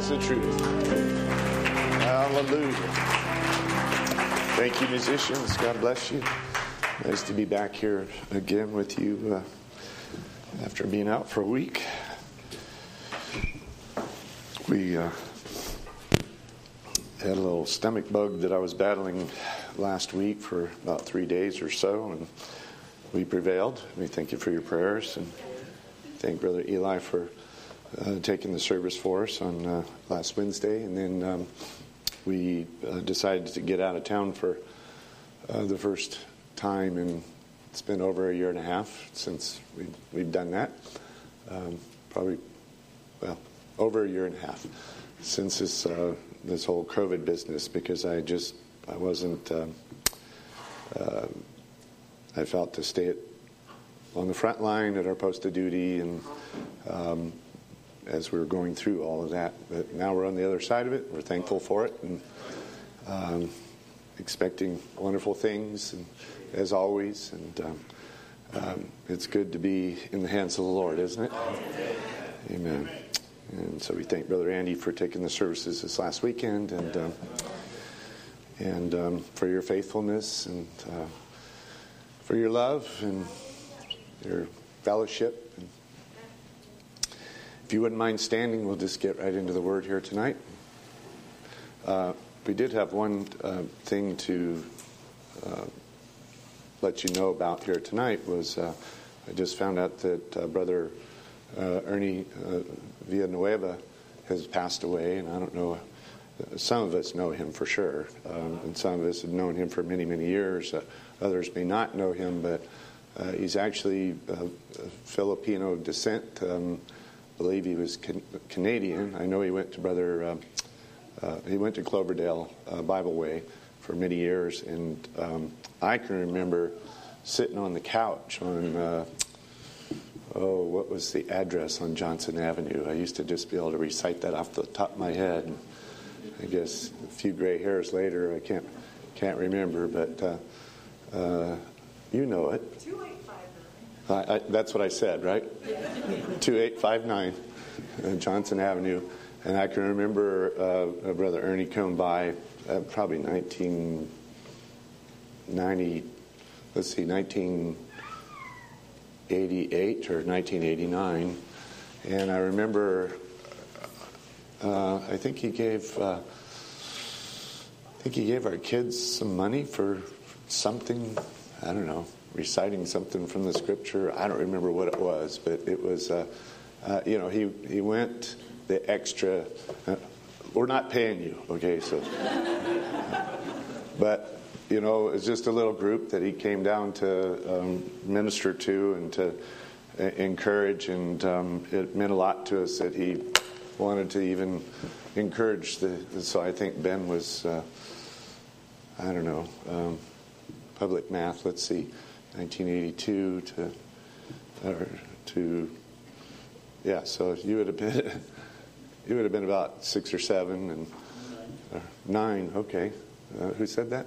That's the truth. Hallelujah. Thank you, musicians. God bless you. Nice to be back here again with you after being out for a week. We had a little stomach bug that I was battling last week for about 3 days or so, and we prevailed. We thank you for your prayers, and thank Brother Eli for taking the service for us on last Wednesday. And then we decided to get out of town for the first time, and it's been over a year and a half since we've done that. Over a year and a half since this whole COVID business, because I felt to stay on the front line at our post of duty, and as we were going through all of that. But now we're on the other side of it. We're thankful for it, and expecting wonderful things, and as always. And it's good to be in the hands of the Lord, isn't it? Amen. And so we thank Brother Andy for taking the services this last weekend, and for your faithfulness, and for your love and your fellowship. And if you wouldn't mind standing, we'll just get right into the Word here tonight. We did have one thing to let you know about here tonight. Was I just found out that Brother Ernie Villanueva has passed away, and I don't know, some of us know him for sure, and some of us have known him for many, many years. Others may not know him, but he's actually Filipino descent. I believe he was Canadian. I know he went to he went to Cloverdale Bible Way for many years, and I can remember sitting on the couch on what was the address on Johnson Avenue? I used to just be able to recite that off the top of my head. I guess a few gray hairs later, I can't remember, but you know it. 2859. That's what I said, right? 2859 Johnson Avenue. And I can remember Brother Ernie coming by probably 1988 or 1989. And I remember, I think he gave our kids some money for something, I don't know, reciting something from the scripture. I don't remember what it was, but it was, he went the extra. We're not paying you, okay? So, but it's just a little group that he came down to minister to and to encourage, and it meant a lot to us that he wanted to even encourage so I think Ben was, public math, let's see, 1982 so you would have been about 6 or 7 and 9, okay. Who said that?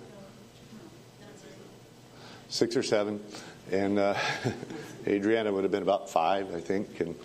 6 or 7, and Adriana would have been about 5, I think, and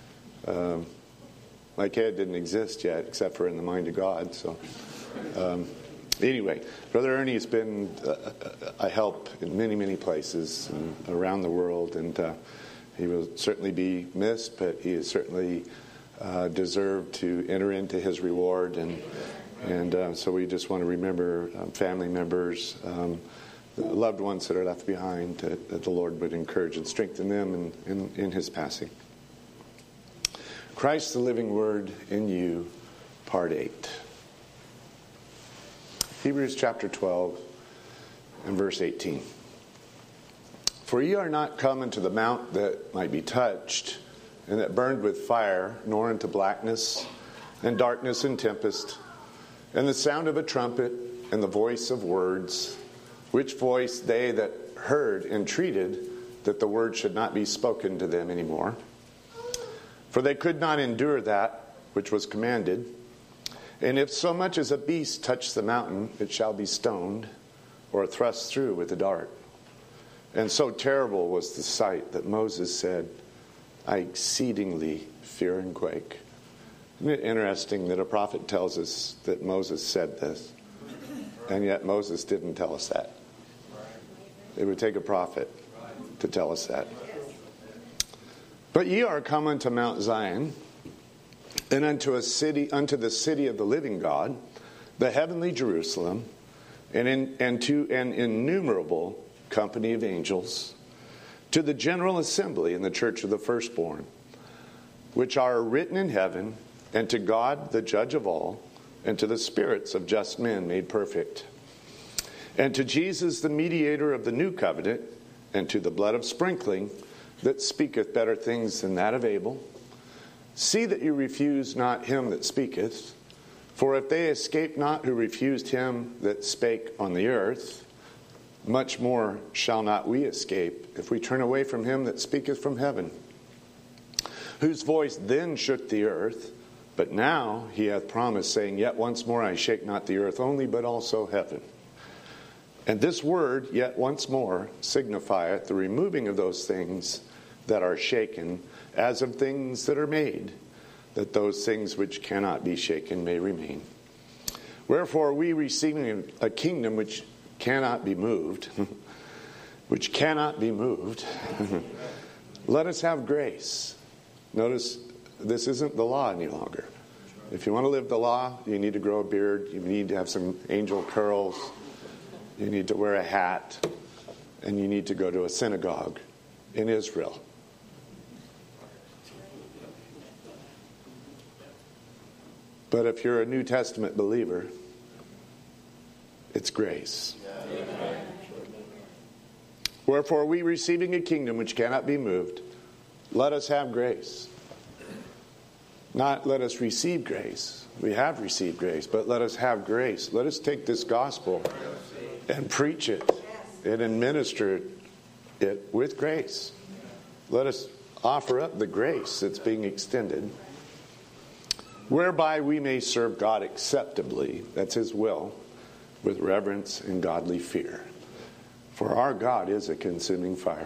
my kid didn't exist yet, except for in the mind of God. So, anyway, Brother Ernie has been a help in many, many places and around the world, and he will certainly be missed, but he has certainly deserved to enter into his reward, and so we just want to remember family members, loved ones that are left behind, that the Lord would encourage and strengthen them in his passing. Christ the Living Word in You, Part 8. Hebrews chapter 12 and verse 18. For ye are not come into the mount that might be touched, and that burned with fire, nor into blackness, and darkness and tempest, and the sound of a trumpet, and the voice of words, which voice they that heard entreated that the word should not be spoken to them any more. For they could not endure that which was commanded. And if so much as a beast touch the mountain, it shall be stoned, or thrust through with a dart. And so terrible was the sight that Moses said, I exceedingly fear and quake. Isn't it interesting that a prophet tells us that Moses said this, and yet Moses didn't tell us that? It would take a prophet to tell us that. But ye are come unto Mount Zion, and unto the city of the living God, the heavenly Jerusalem, and to an innumerable company of angels, to the general assembly in the church of the firstborn, which are written in heaven, and to God the judge of all, and to the spirits of just men made perfect, and to Jesus the mediator of the new covenant, and to the blood of sprinkling that speaketh better things than that of Abel. See that you refuse not him that speaketh, for if they escape not who refused him that spake on the earth, much more shall not we escape if we turn away from him that speaketh from heaven, whose voice then shook the earth, but now he hath promised, saying, Yet once more I shake not the earth only, but also heaven. And this word, yet once more, signifieth the removing of those things that are shaken, as of things that are made, that those things which cannot be shaken may remain. Wherefore we receiving a kingdom which cannot be moved, which cannot be moved, let us have grace. Notice, this isn't the law any longer. If you want to live the law, you need to grow a beard, you need to have some angel curls, you need to wear a hat, and you need to go to a synagogue in Israel. But if you're a New Testament believer, it's grace. Amen. Wherefore we receiving a kingdom which cannot be moved, let us have grace. Not let us receive grace. We have received grace, but let us have grace. Let us take this gospel and preach it and administer it with grace. Let us offer up the grace that's being extended, whereby we may serve God acceptably, that's his will, with reverence and godly fear. For our God is a consuming fire.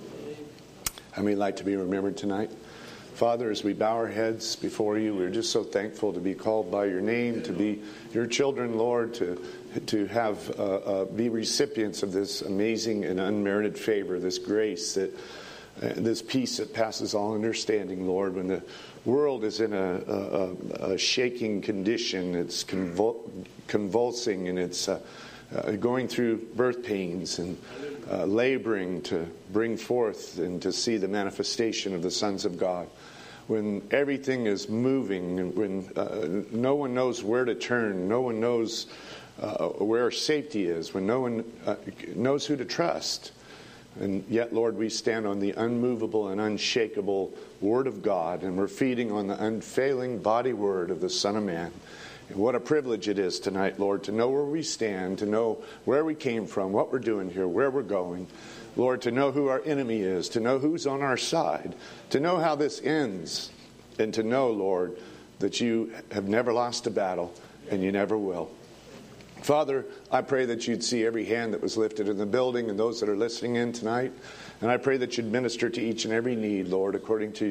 How many like to be remembered tonight? Father, as we bow our heads before you, we're just so thankful to be called by your name, to be your children, Lord, to have be recipients of this amazing and unmerited favor, this grace, that this peace that passes all understanding, Lord. When the world is in a shaking condition, it's convulsing, and it's going through birth pains and laboring to bring forth and to see the manifestation of the sons of God. When everything is moving, when no one knows where to turn, no one knows where safety is, when no one knows who to trust. And yet, Lord, we stand on the unmovable and unshakable Word of God, and we're feeding on the unfailing body word of the Son of Man. And what a privilege it is tonight, Lord, to know where we stand, to know where we came from, what we're doing here, where we're going. Lord, to know who our enemy is, to know who's on our side, to know how this ends, and to know, Lord, that you have never lost a battle and you never will. Father, I pray that you'd see every hand that was lifted in the building and those that are listening in tonight. And I pray that you'd minister to each and every need, Lord, according to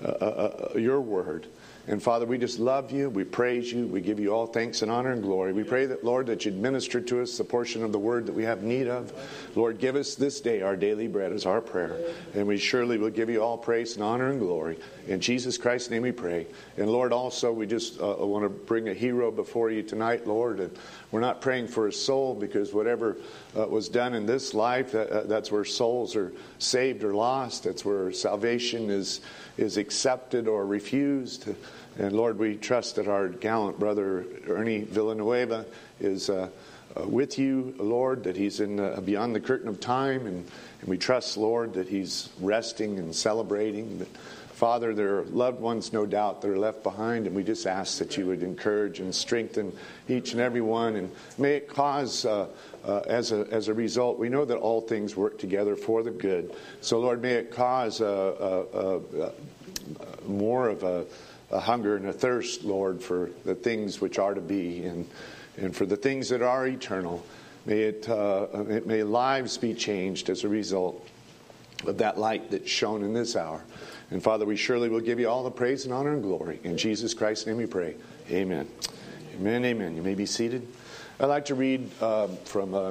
your word. And Father, we just love you. We praise you. We give you all thanks and honor and glory. We pray that, Lord, that you'd minister to us the portion of the word that we have need of. Lord, give us this day our daily bread is our prayer. And we surely will give you all praise and honor and glory. In Jesus Christ's name we pray. And Lord, also we just want to bring a hero before you tonight, Lord. And we're not praying for his soul, because whatever was done in this life, that's where souls are saved or lost. That's where salvation is accepted or refused. And Lord, we trust that our gallant brother Ernie Villanueva is with you, Lord, that he's in beyond the curtain of time, and we trust, Lord, that he's resting and celebrating. But Father, there are loved ones, no doubt, that are left behind, and we just ask that you would encourage and strengthen each and every one, and may it cause, as a result, we know that all things work together for the good. So, Lord, may it cause more of a hunger and a thirst, Lord, for the things which are to be, and for the things that are eternal. May lives be changed as a result. of that light that's shone in this hour. And Father, we surely will give you all the praise and honor and glory. In Jesus Christ's name we pray. Amen. Amen, amen. You may be seated. I'd like to read from a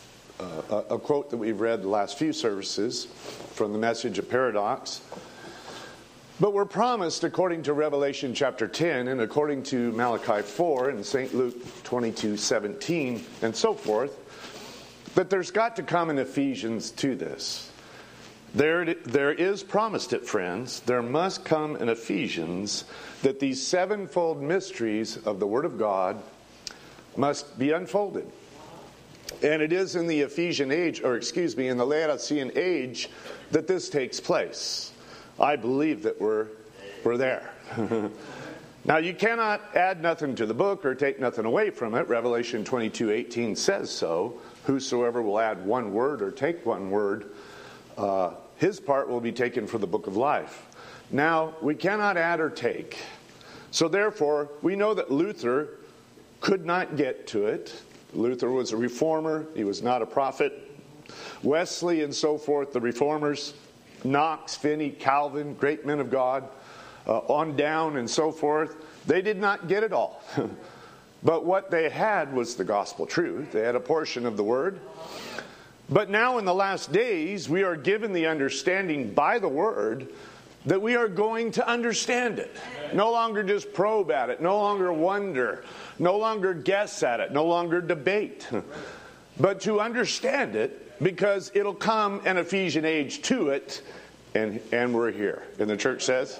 quote that we've read the last few services from the Message of Paradox. But we're promised, according to Revelation chapter 10 and according to Malachi 4 and St. Luke 22:17 and so forth, that there's got to come an Ephesians to this. There is promised it, friends. There must come an Ephesians that these sevenfold mysteries of the Word of God must be unfolded. And it is in the Ephesian age, in the Laodicean age, that this takes place. I believe that we're there. Now, you cannot add nothing to the book or take nothing away from it. Revelation 22:18 says so. Whosoever will add one word or take one word, his part will be taken for the book of life. Now, we cannot add or take. So therefore, we know that Luther could not get to it. Luther was a reformer. He was not a prophet. Wesley and so forth, the reformers, Knox, Finney, Calvin, great men of God, on down and so forth, they did not get it all. But what they had was the gospel truth. They had a portion of the word. But now in the last days, we are given the understanding by the word that we are going to understand it. No longer just probe at it, no longer wonder, no longer guess at it, no longer debate, but to understand it, because it'll come an Ephesian age to it, and we're here. And the church says?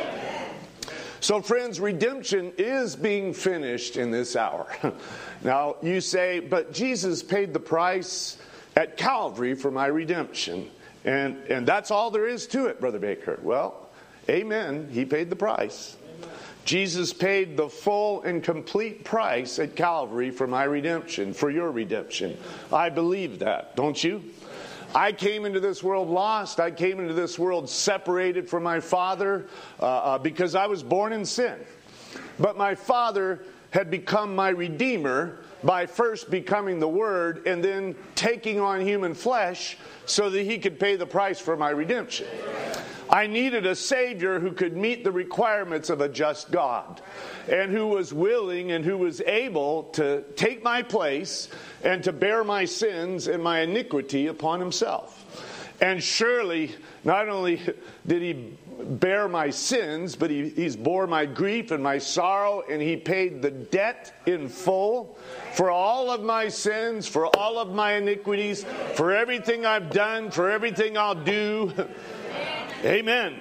So friends, redemption is being finished in this hour. Now you say, but Jesus paid the price at Calvary for my redemption. And that's all there is to it, Brother Baker. Well, amen. He paid the price. Amen. Jesus paid the full and complete price at Calvary for my redemption, for your redemption. I believe that, don't you? I came into this world lost. I came into this world separated from my Father because I was born in sin. But my Father had become my Redeemer by first becoming the Word and then taking on human flesh so that He could pay the price for my redemption. I needed a Savior who could meet the requirements of a just God, and who was willing and who was able to take my place and to bear my sins and my iniquity upon Himself. And surely, not only did He bear my sins, but He's bore my grief and my sorrow, and He paid the debt in full for all of my sins, for all of my iniquities, for everything I've done, for everything I'll do. Amen.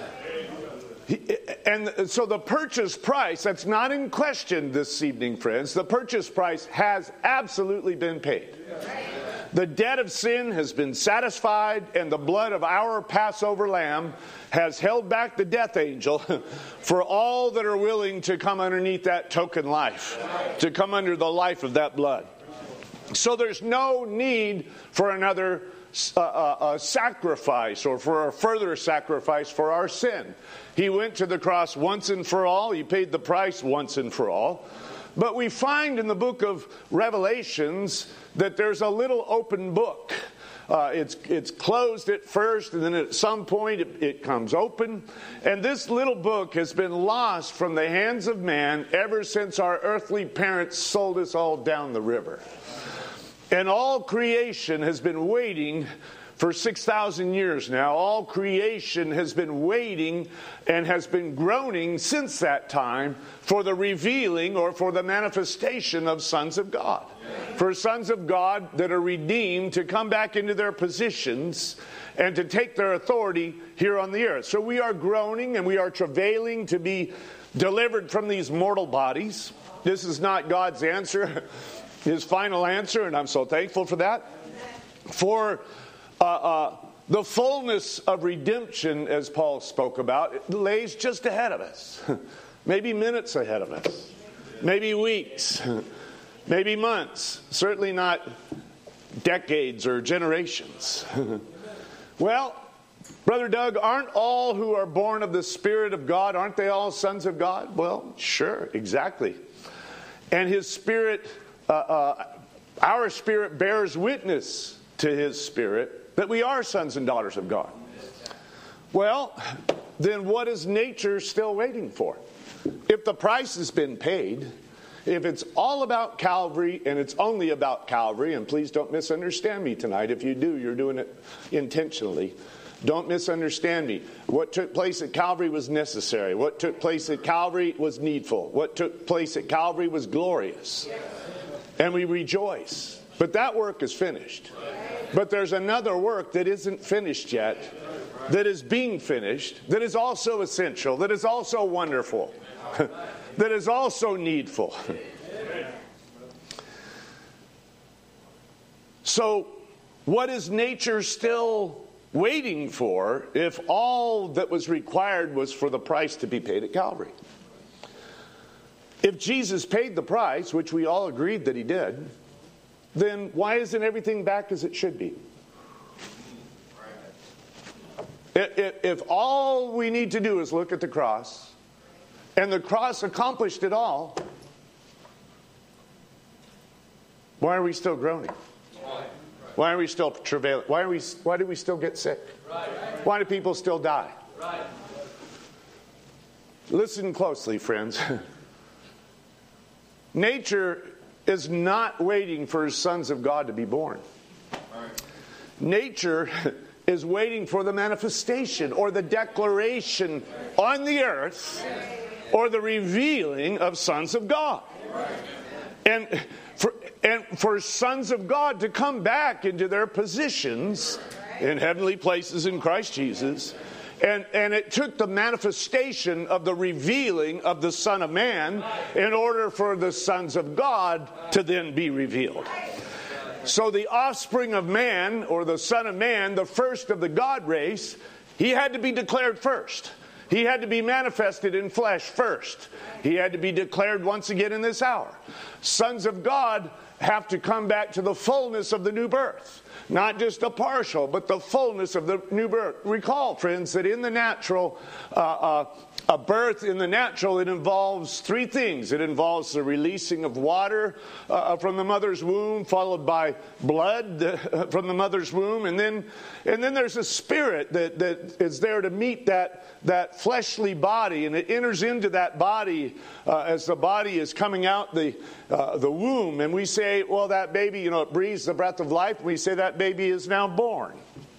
And so the purchase price, that's not in question this evening, friends. The purchase price has absolutely been paid. The debt of sin has been satisfied, and the blood of our Passover lamb has held back the death angel for all that are willing to come underneath that token life, to come under the life of that blood. So there's no need for another sacrifice or for a further sacrifice for our sin. He went to the cross once and for all. He paid the price once and for all. But we find in the book of Revelations that there's a little open book. It's closed at first, and then at some point it comes open. And this little book has been lost from the hands of man ever since our earthly parents sold us all down the river. And all creation has been waiting for 6,000 years now. All creation has been waiting and has been groaning since that time for the revealing or for the manifestation of sons of God. For sons of God that are redeemed to come back into their positions and to take their authority here on the earth. So we are groaning and we are travailing to be delivered from these mortal bodies. This is not God's answer, His final answer, and I'm so thankful for that. For the fullness of redemption, as Paul spoke about, it lays just ahead of us. Maybe minutes ahead of us. Maybe weeks. Maybe months. Certainly not decades or generations. Well, Brother Doug, aren't all who are born of the Spirit of God, aren't they all sons of God? Well, sure, exactly. And His Spirit, our spirit bears witness to his Spirit that we are sons and daughters of God. Well, then what is nature still waiting for? If the price has been paid, if it's all about Calvary and it's only about Calvary, and please don't misunderstand me tonight. If you do, you're doing it intentionally. Don't misunderstand me. What took place at Calvary was necessary. What took place at Calvary was needful. What took place at Calvary was glorious. And we rejoice. But that work is finished. But there's another work that isn't finished yet, that is being finished, that is also essential, that is also wonderful, that is also needful. So, what is nature still waiting for if all that was required was for the price to be paid at Calvary? If Jesus paid the price, which we all agreed that he did, then why isn't everything back as it should be? If all we need to do is look at the cross, and the cross accomplished it all, why are we still groaning? Why are we still travailing? Why do we still get sick? Why do people still die? Listen closely, friends. Nature is not waiting for his sons of God to be born. Nature is waiting for the manifestation or the declaration on the earth or the revealing of sons of God. And for sons of God to come back into their positions in heavenly places in Christ Jesus. And it took the manifestation of the revealing of the Son of Man in order for the sons of God to then be revealed. So the offspring of man, or the Son of Man, the first of the God race, he had to be declared first. He had to be manifested in flesh first. He had to be declared once again in this hour. Sons of God have to come back to the fullness of the new birth. Not just a partial, but the fullness of the new birth. Recall, friends, that in the natural, a birth in the natural, it involves three things. It involves the releasing of water from the mother's womb, followed by blood from the mother's womb, and then there's a spirit that is there to meet that fleshly body, and it enters into that body as the body is coming out the womb, and we say, well, that baby, it breathes the breath of life. We say that baby is now born.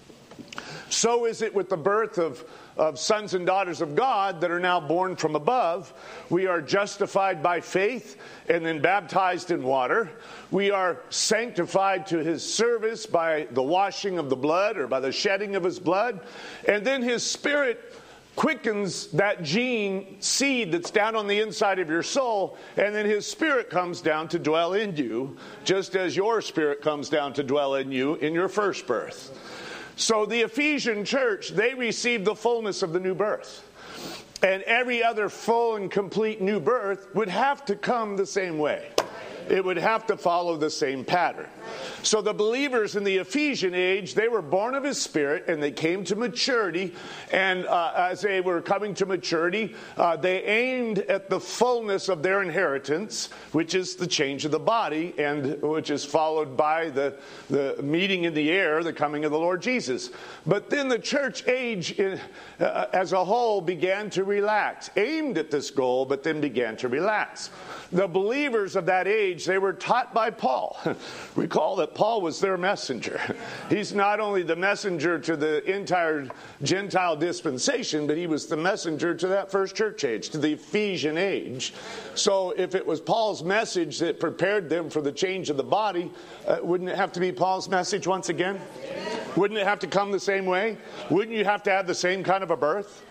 So is it with the birth of sons and daughters of God that are now born from above. We are justified by faith and then baptized in water. We are sanctified to his service by the washing of the blood or by the shedding of his blood. And then his Spirit quickens that gene seed that's down on the inside of your soul, and then his Spirit comes down to dwell in you, just as your spirit comes down to dwell in you in your first birth. So the Ephesian church, they received the fullness of the new birth. And every other full and complete new birth would have to come the same way. It would have to follow the same pattern. So the believers in the Ephesian age, they were born of his Spirit and they came to maturity. And as they were coming to maturity, they aimed at the fullness of their inheritance, which is the change of the body, and which is followed by the meeting in the air, the coming of the Lord Jesus. But then the church age as a whole began to relax, aimed at this goal, but then began to relax. The believers of that age, they were taught by Paul. Recall that Paul was their messenger. He's not only the messenger to the entire Gentile dispensation, but he was the messenger to that first church age, to the Ephesian age. So if it was Paul's message that prepared them for the change of the body, wouldn't it have to be Paul's message once again? Wouldn't it have to come the same way? Wouldn't you have to have the same kind of a birth?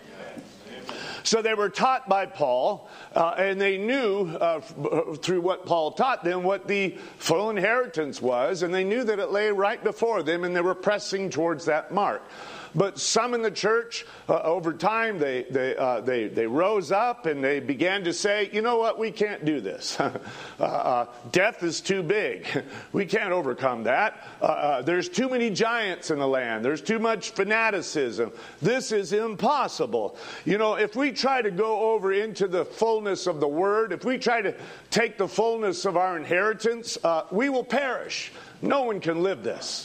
So they were taught by Paul, and they knew through what Paul taught them what the full inheritance was, and they knew that it lay right before them, and they were pressing towards that mark. But some in the church, over time, they rose up and they began to say, you know what, we can't do this. Death is too big. We can't overcome that. There's too many giants in the land. There's too much fanaticism. This is impossible. If we try to go over into the fullness of the Word, if we try to take the fullness of our inheritance, we will perish. No one can live this.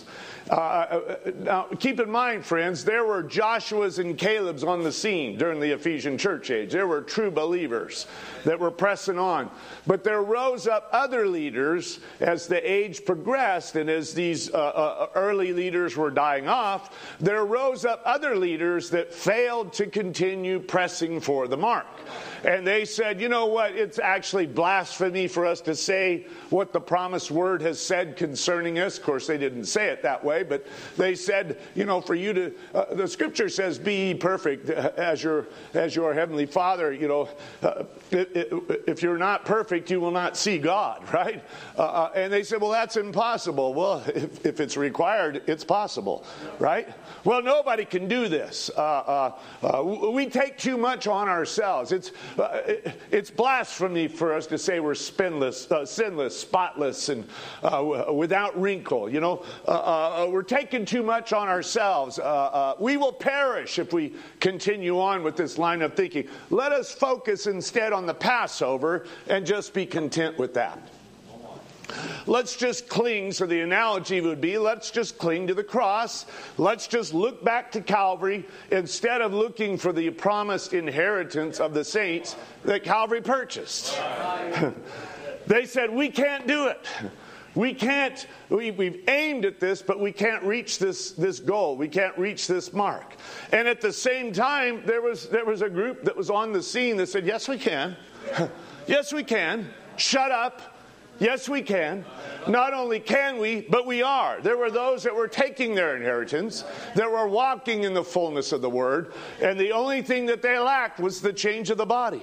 Now, keep in mind, friends, there were Joshuas and Calebs on the scene during the Ephesian church age. There were true believers that were pressing on. But there rose up other leaders as the age progressed, and as these early leaders were dying off, there rose up other leaders that failed to continue pressing for the mark. And they said, you know what, it's actually blasphemy for us to say what the promised word has said concerning us. Of course, they didn't say it that way, but they said, you know, for you to, the scripture says, be ye perfect as your heavenly Father. You know, if you're not perfect, you will not see God, right? And they said, well, that's impossible. Well, if it's required, it's possible, right? Well, nobody can do this. We take too much on ourselves. It's blasphemy for us to say we're sinless, spotless, and without wrinkle. You know, we're taking too much on ourselves. We will perish if we continue on with this line of thinking. Let us focus instead on the Passover and just be content with that. Let's just cling, so the analogy would be, let's just cling to the cross. Let's just look back to Calvary instead of looking for the promised inheritance of the saints that Calvary purchased. They said, we can't do it. We can't, we've aimed at this, but we can't reach this goal. We can't reach this mark. And at the same time, there was a group that was on the scene that said, yes, we can. Yes, we can. Shut up. Yes, we can. Not only can we, but we are. There were those that were taking their inheritance, that were walking in the fullness of the word, and the only thing that they lacked was the change of the body.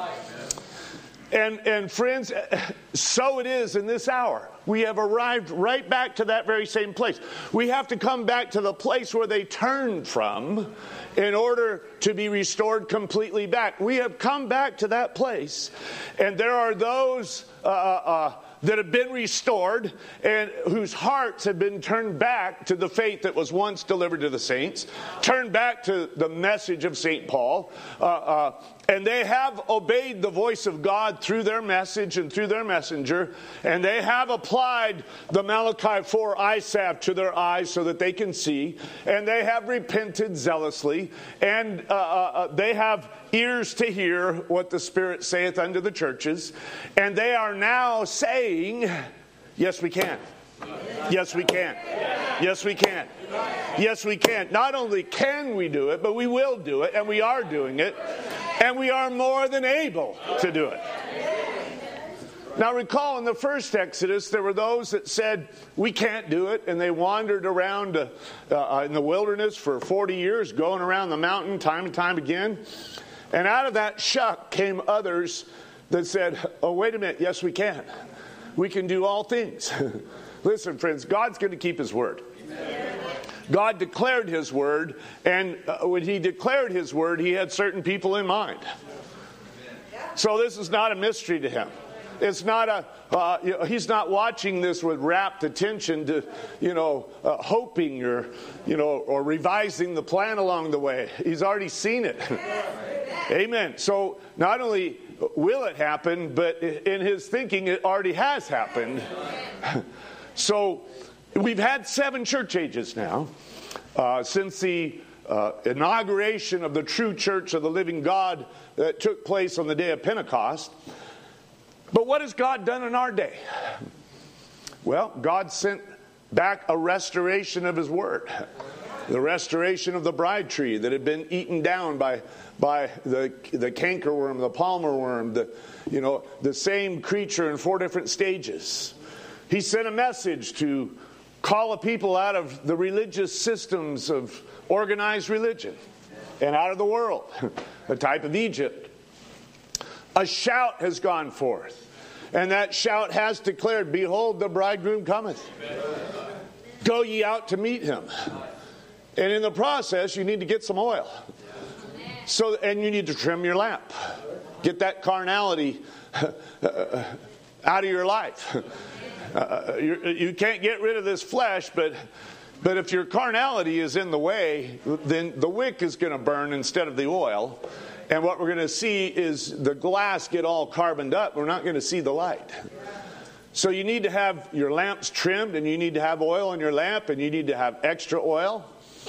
And friends, so it is in this hour. We have arrived right back to that very same place. We have to come back to the place where they turned from in order to be restored completely back. We have come back to that place. And there are those that have been restored and whose hearts have been turned back to the faith that was once delivered to the saints, turned back to the message of St. Paul, and they have obeyed the voice of God through their message and through their messenger, and they have applied the Malachi 4 eye salve to their eyes so that they can see, and they have repented zealously, and they have ears to hear what the Spirit saith unto the churches, and they are now saying, yes, we can. Yes, we can. Yes, we can. Yes, we can. Not only can we do it, but we will do it, and we are doing it, and we are more than able to do it. Now recall in the first Exodus, there were those that said, we can't do it, and they wandered around in the wilderness for 40 years, going around the mountain time and time again. And out of that shuck came others that said, oh, wait a minute, yes, we can. We can do all things. Listen, friends, God's going to keep His word. Amen. God declared His word, and when He declared His word, He had certain people in mind. So this is not a mystery to Him. It's not He's not watching this with rapt attention to, hoping or revising the plan along the way. He's already seen it. Amen. So not only will it happen, but in His thinking, it already has happened. So we've had 7 church ages now since the inauguration of the true church of the living God that took place on the day of Pentecost. But what has God done in our day? Well, God sent back a restoration of His word. The restoration of the bride tree that had been eaten down by the cankerworm, the palmer worm, the same creature in 4 different stages. He sent a message to call a people out of the religious systems of organized religion and out of the world, a type of Egypt. A shout has gone forth, and that shout has declared, behold, the bridegroom cometh. Go ye out to meet him. And in the process, you need to get some oil. And you need to trim your lamp. Get that carnality out of your life. You can't get rid of this flesh, but if your carnality is in the way, then the wick is going to burn instead of the oil. And what we're going to see is the glass get all carboned up. We're not going to see the light. So you need to have your lamps trimmed, and you need to have oil in your lamp, and you need to have extra oil.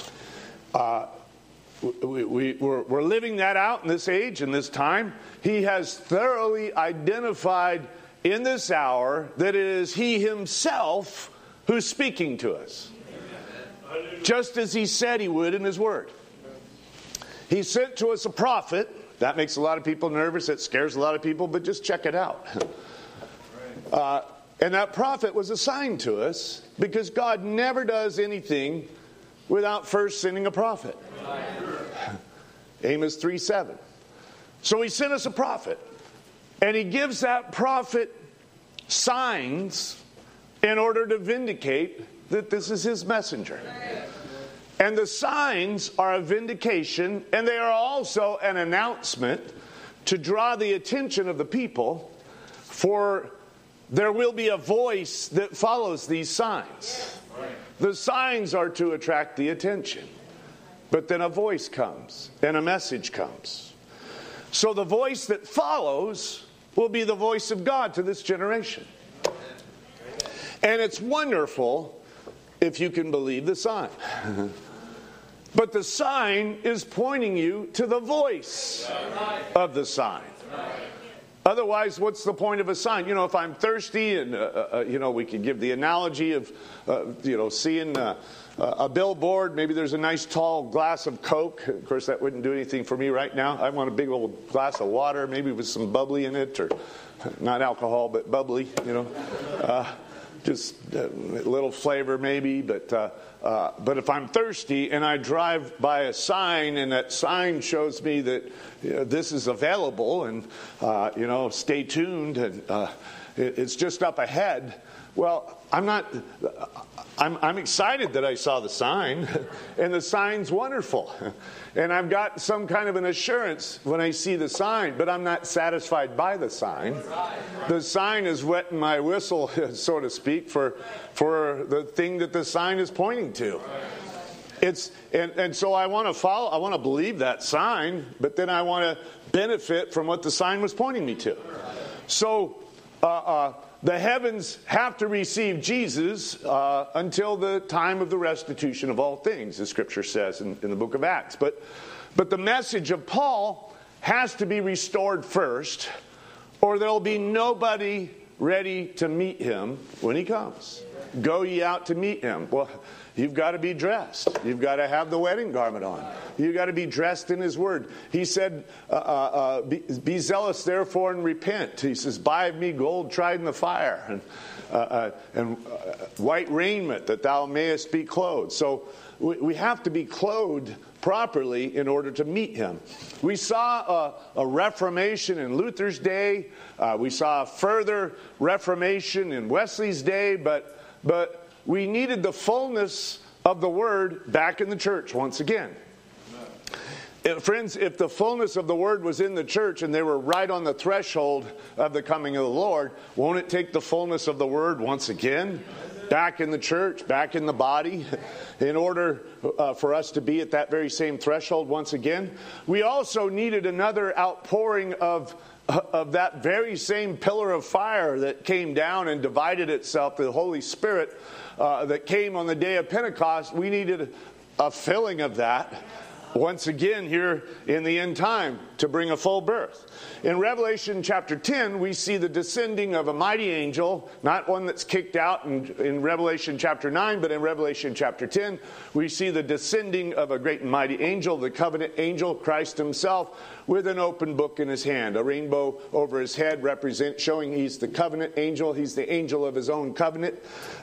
We're living that out in this age, in this time. He has thoroughly identified in this hour that it is He Himself who's speaking to us. Just as He said He would in His Word. He sent to us a prophet. That makes a lot of people nervous. It scares a lot of people, but just check it out. And that prophet was assigned to us because God never does anything without first sending a prophet. Amos 3:7. So He sent us a prophet. And He gives that prophet signs in order to vindicate that this is His messenger. And the signs are a vindication, and they are also an announcement to draw the attention of the people, for there will be a voice that follows these signs. The signs are to attract the attention. But then a voice comes, and a message comes. So the voice that follows will be the voice of God to this generation. And it's wonderful if you can believe the sign. But the sign is pointing you to the voice of the sign. Otherwise, what's the point of a sign? You know, if I'm thirsty, and we could give the analogy of seeing a billboard. Maybe there's a nice tall glass of Coke. Of course, that wouldn't do anything for me right now. I want a big old glass of water, maybe with some bubbly in it, or not alcohol, but bubbly. Just a little flavor, maybe. But if I'm thirsty and I drive by a sign, and that sign shows me that this is available, and stay tuned, and it's just up ahead. Well, I'm excited that I saw the sign, and the sign's wonderful. And I've got some kind of an assurance when I see the sign, but I'm not satisfied by the sign. The sign is wetting my whistle, so to speak, for the thing that the sign is pointing to. And so I want to follow, I want to believe that sign, but then I want to benefit from what the sign was pointing me to. So the heavens have to receive Jesus until the time of the restitution of all things, as Scripture says in the book of Acts. But the message of Paul has to be restored first, or there'll be nobody ready to meet him when he comes. Go ye out to meet him. Well, you've got to be dressed. You've got to have the wedding garment on. You've got to be dressed in His Word. He said, be zealous therefore and repent. He says, buy of me gold tried in the fire, and white raiment that thou mayest be clothed. So we have to be clothed properly in order to meet Him. We saw a Reformation in Luther's day. We saw a further Reformation in Wesley's day, but we needed the fullness of the Word back in the church once again. Friends, if the fullness of the Word was in the church and they were right on the threshold of the coming of the Lord, won't it take the fullness of the Word once again back in the church, back in the body, in order for us to be at that very same threshold once again? We also needed another outpouring of that very same pillar of fire that came down and divided itself, the Holy Spirit that came on the day of Pentecost. We needed a filling of that once again here in the end time to bring a full birth. In Revelation chapter 10, we see the descending of a mighty angel, not one that's kicked out in Revelation chapter 9, but in Revelation chapter 10, we see the descending of a great and mighty angel, the covenant angel, Christ Himself, with an open book in His hand. A rainbow over His head showing He's the covenant angel. He's the angel of His own covenant.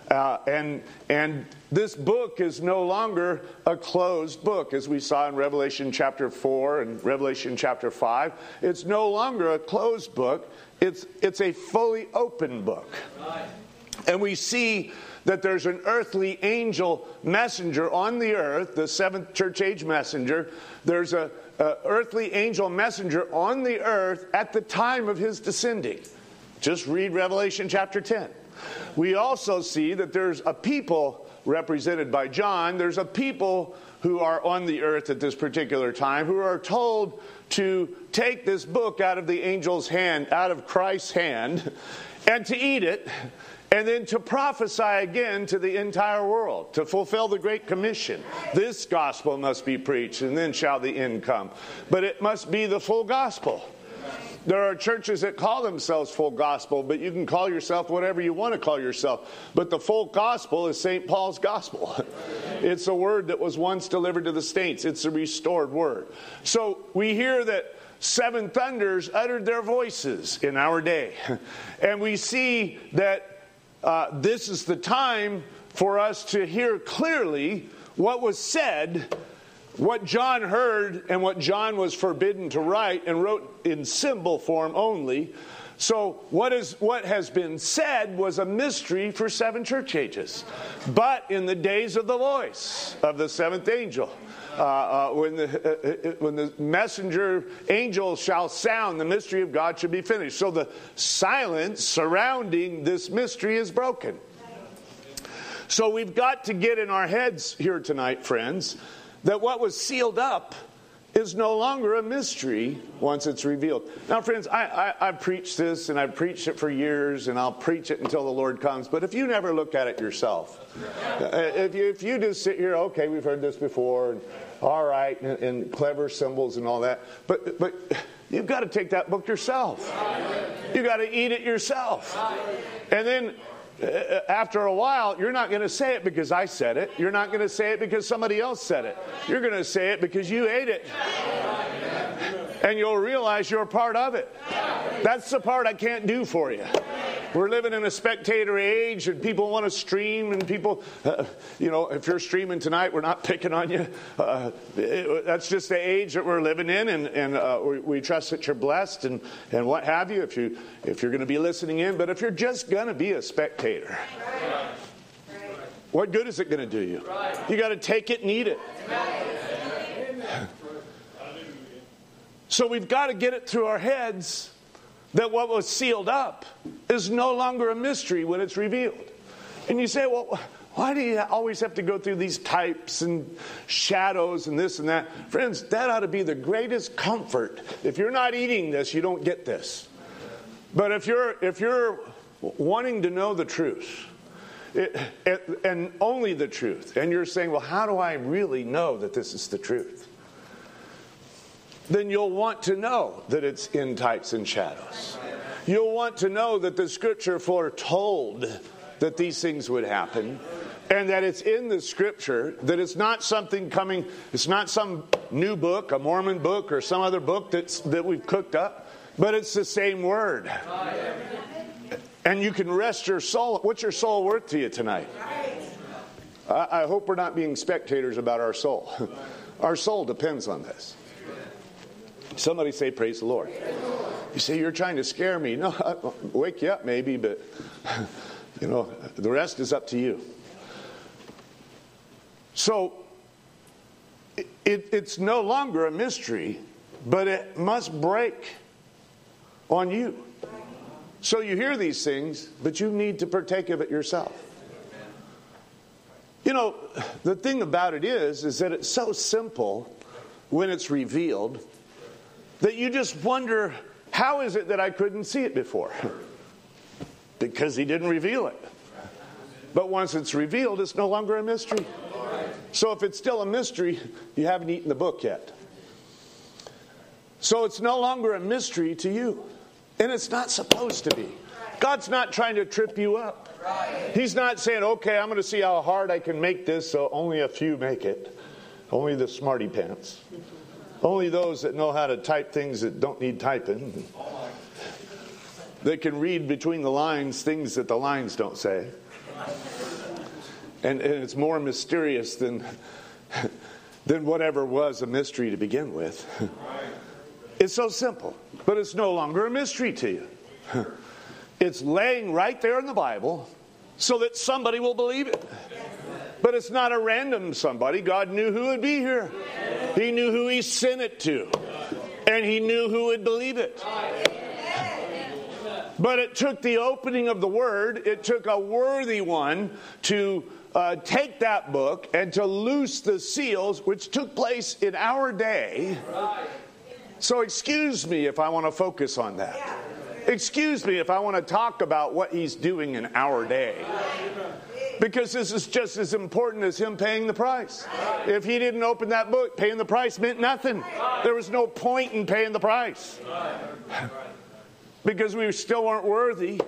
And this book is no longer a closed book, as we saw in Revelation chapter 4 and Revelation chapter 5. It's no longer a closed book. It's a fully open book. And we see that there's an earthly angel messenger on the earth, the seventh church age messenger. There's a earthly angel messenger on the earth at the time of His descending. Just read Revelation chapter 10. We also see that there's a people represented by John. There's a people who are on the earth at this particular time who are told to take this book out of the angel's hand, out of Christ's hand, and to eat it, and then to prophesy again to the entire world, to fulfill the Great Commission. This gospel must be preached, and then shall the end come. But it must be the full gospel. There are churches that call themselves full gospel, but you can call yourself whatever you want to call yourself. But the full gospel is St. Paul's gospel. It's a word that was once delivered to the saints. It's a restored word. So we hear that 7 thunders uttered their voices in our day. And we see that this is the time for us to hear clearly what was said, what John heard, and what John was forbidden to write and wrote in symbol form only. So what has been said was a mystery for 7 church ages. But in the days of the voice of the 7th angel, when the messenger angel shall sound, the mystery of God should be finished. So the silence surrounding this mystery is broken. So we've got to get in our heads here tonight, friends, that what was sealed up is no longer a mystery once it's revealed. Now, friends, I've preached this, and I've preached it for years, and I'll preach it until the Lord comes. But if you never look at it yourself, if you just sit here, okay, we've heard this before, and all right, and clever symbols and all that, but you've got to take that book yourself. You've got to eat it yourself. And then after a while, you're not going to say it because I said it. You're not going to say it because somebody else said it. You're going to say it because you ate it. And you'll realize you're a part of it. That's the part I can't do for you. We're living in a spectator age, and people want to stream, and people, if you're streaming tonight, we're not picking on you. That's just the age that we're living in, and we trust that you're blessed and what have you, if you're going to be listening in. But if you're just going to be a spectator, what good is it going to do you? You got to take it and eat it. So we've got to get it through our heads that what was sealed up is no longer a mystery when it's revealed. And you say, well, why do you always have to go through these types and shadows and this and that? Friends, that ought to be the greatest comfort. If you're not eating this, you don't get this. But if you're wanting to know the truth, and only the truth, and you're saying, well, how do I really know that this is the truth? Then you'll want to know that it's in types and shadows. You'll want to know that the Scripture foretold that these things would happen, and that it's in the Scripture, that it's not something coming, it's not some new book, a Mormon book, or some other book that we've cooked up, but it's the same Word. And you can rest your soul. What's your soul worth to you tonight? I hope we're not being spectators about our soul. Our soul depends on this. Somebody say, praise the Lord. You say, you're trying to scare me. No, I'll wake you up maybe, but, the rest is up to you. So, it's no longer a mystery, but it must break on you. So you hear these things, but you need to partake of it yourself. The thing about it is that it's so simple when it's revealed that you just wonder, how is it that I couldn't see it before? Because he didn't reveal it. But once it's revealed, it's no longer a mystery. So if it's still a mystery, you haven't eaten the book yet. So it's no longer a mystery to you. And it's not supposed to be. God's not trying to trip you up. He's not saying, okay, I'm going to see how hard I can make this so only a few make it. Only the smarty pants. Only those that know how to type things that don't need typing. They can read between the lines things that the lines don't say. And it's more mysterious than whatever was a mystery to begin with. It's so simple, but it's no longer a mystery to you. It's laying right there in the Bible so that somebody will believe it. But it's not a random somebody. God knew who would be here. He knew who he sent it to. And he knew who would believe it. But it took the opening of the Word. It took a worthy one to take that book and to loose the seals, which took place in our day. So excuse me if I want to focus on that. Excuse me if I want to talk about what he's doing in our day. Because this is just as important as him paying the price. If he didn't open that book, paying the price meant nothing. There was no point in paying the price. Because we still weren't worthy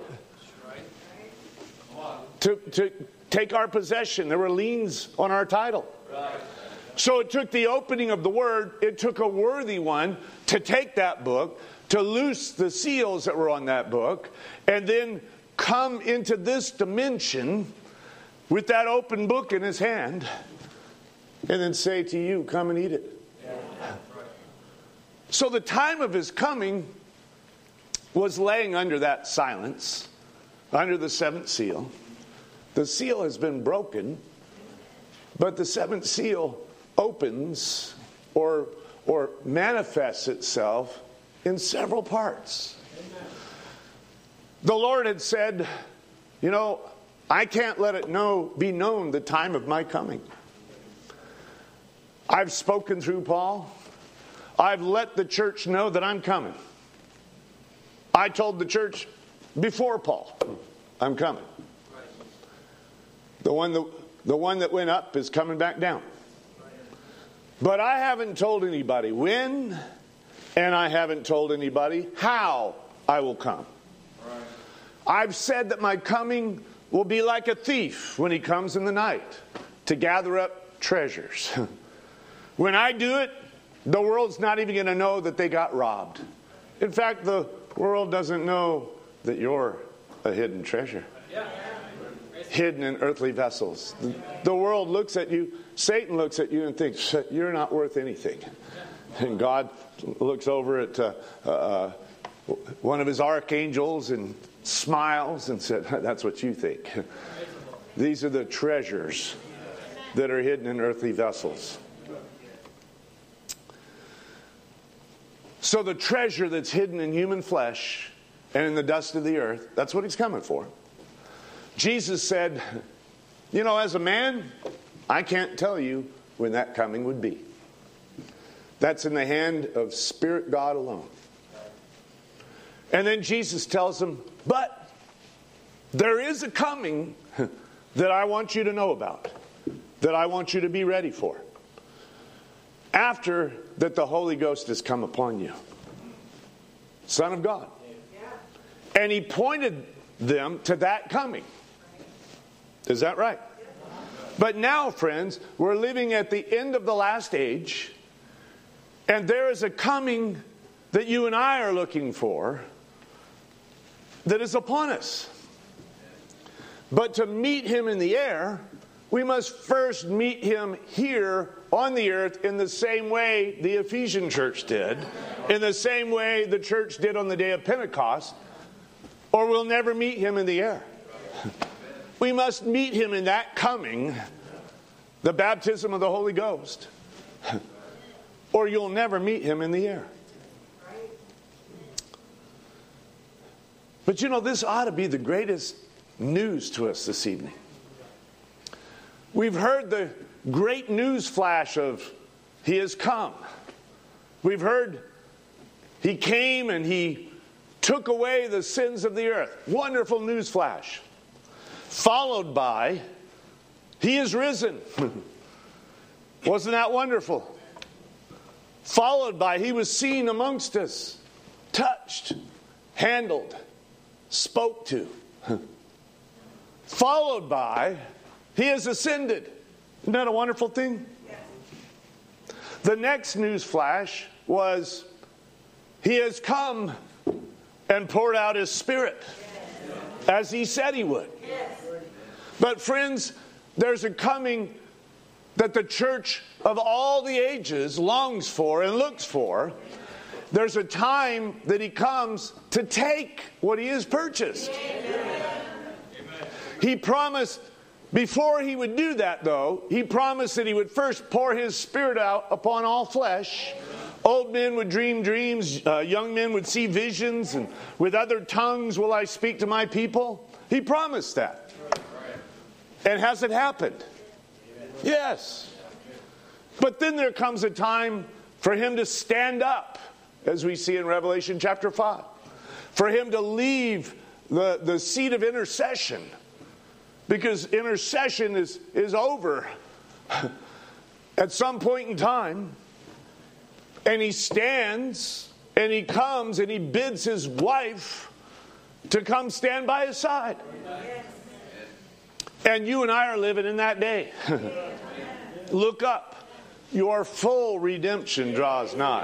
to take our possession. There were liens on our title. So it took the opening of the Word, it took a worthy one to take that book, to loose the seals that were on that book, and then come into this dimension with that open book in his hand, and then say to you, come and eat it. So the time of his coming was laying under that silence, under the seventh seal. The seal has been broken, but the seventh seal opens or manifests itself in several parts. The Lord had said, I can't let it be known the time of my coming. I've spoken through Paul. I've let the church know that I'm coming. I told the church before Paul, I'm coming. The one that went up is coming back down. But I haven't told anybody when, and I haven't told anybody how I will come. I've said that my coming will be like a thief when he comes in the night to gather up treasures. When I do it, the world's not even going to know that they got robbed. In fact, the world doesn't know that you're a hidden treasure. Hidden in earthly vessels. The world looks at you, Satan looks at you and thinks, you're not worth anything. And God looks over at one of his archangels and smiles and said, that's what you think. These are the treasures that are hidden in earthly vessels. So the treasure that's hidden in human flesh and in the dust of the earth, that's what he's coming for. Jesus said, as a man, I can't tell you when that coming would be. That's in the hand of Spirit God alone. And then Jesus tells him, but there is a coming that I want you to know about, that I want you to be ready for, after that the Holy Ghost has come upon you. Son of God. And he pointed them to that coming. Is that right? But now, friends, we're living at the end of the last age, and there is a coming that you and I are looking for that is upon us. But to meet him in the air, we must first meet him here on the earth in the same way the Ephesian church did, in the same way the church did on the day of Pentecost, or we'll never meet him in the air. We must meet him in that coming, the baptism of the Holy Ghost, or you'll never meet him in the air. But this ought to be the greatest news to us this evening. We've heard the great news flash of he has come. We've heard he came and he took away the sins of the earth. Wonderful news flash. Followed by, he is risen. Wasn't that wonderful? Followed by, he was seen amongst us, touched, handled, spoke to. Followed by, he has ascended. Isn't that a wonderful thing? The next news flash was, he has come and poured out his Spirit, as he said he would. But friends, there's a coming that the church of all the ages longs for and looks for. There's a time that he comes to take what he has purchased. He promised, before he would do that though, he promised that he would first pour his Spirit out upon all flesh. Old men would dream dreams, young men would see visions, and with other tongues will I speak to my people. He promised that. And has it happened? Yes. But then there comes a time for him to stand up, as we see in Revelation chapter 5. For him to leave the seat of intercession, because intercession is over at some point in time. And he stands and he comes and he bids his wife to come stand by his side. And you and I are living in that day. Look up. Your full redemption draws nigh.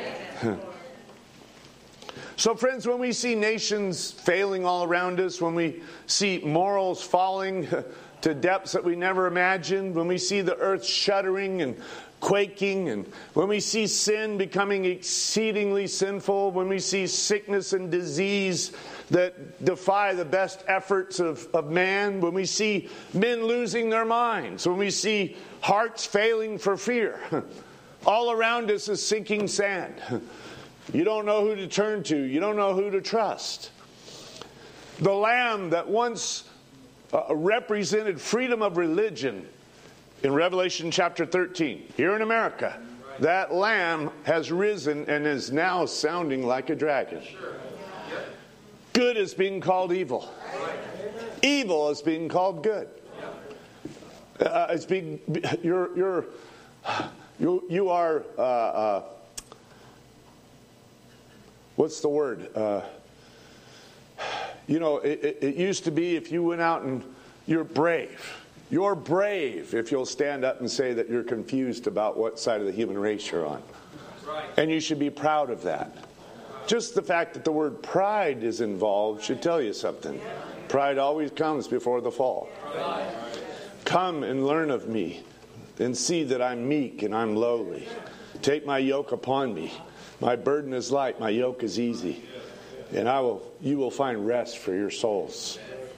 So friends, when we see nations failing all around us, when we see morals falling to depths that we never imagined, when we see the earth shuddering and quaking, and when we see sin becoming exceedingly sinful, when we see sickness and disease that defy the best efforts of man, when we see men losing their minds, when we see hearts failing for fear, all around us is sinking sand. You don't know who to turn to. You don't know who to trust. The Lamb that once represented freedom of religion in Revelation chapter 13, here in America, that Lamb has risen and is now sounding like a dragon. Good is being called evil. Evil is being called good. It's being you are what's the word? It used to be if you went out and you're brave. You're brave if you'll stand up and say that you're confused about what side of the human race you're on. And you should be proud of that. Just the fact that the word pride is involved should tell you something. Pride always comes before the fall. Come and learn of me and see that I'm meek and I'm lowly. Take my yoke upon me. My burden is light, my yoke is easy. And you will find rest for your souls.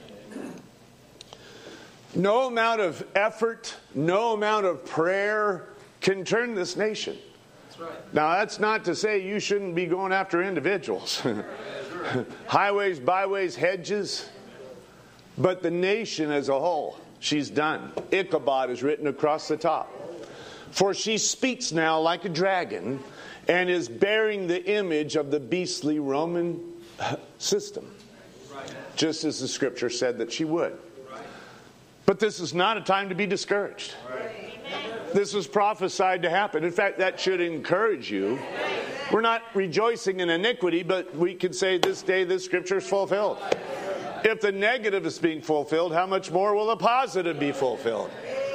No amount of effort, no amount of prayer can turn this nation. Now, that's not to say you shouldn't be going after individuals. Highways, byways, hedges. But the nation as a whole, she's done. Ichabod is written across the top. For she speaks now like a dragon and is bearing the image of the beastly Roman system. Just as the scripture said that she would. But this is not a time to be discouraged. This was prophesied to happen. In fact, that should encourage you. We're not rejoicing in iniquity, but we can say this day this scripture is fulfilled. If the negative is being fulfilled, how much more will the positive be fulfilled?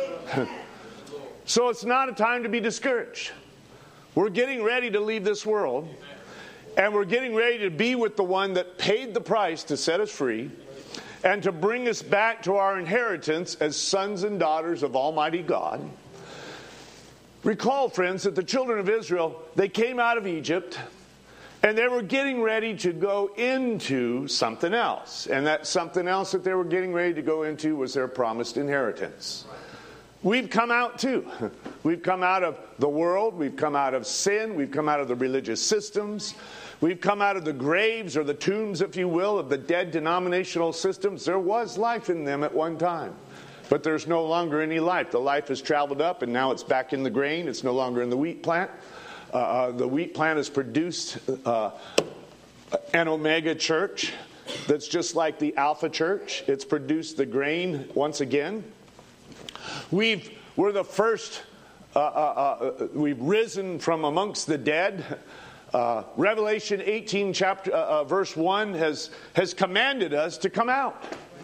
So it's not a time to be discouraged. We're getting ready to leave this world, and we're getting ready to be with the one that paid the price to set us free and to bring us back to our inheritance as sons and daughters of Almighty God. Recall, friends, that the children of Israel, they came out of Egypt and they were getting ready to go into something else. And that something else that they were getting ready to go into was their promised inheritance. We've come out too. We've come out of the world. We've come out of sin. We've come out of the religious systems. We've come out of the graves or the tombs, if you will, of the dead denominational systems. There was life in them at one time. But there's no longer any life. The life has traveled up and now it's back in the grain. It's no longer in the wheat plant. The wheat plant has produced an Omega church that's just like the Alpha church. It's produced the grain once again. We're the first, we've risen from amongst the dead. Revelation 18 verse 1 has commanded us to come out.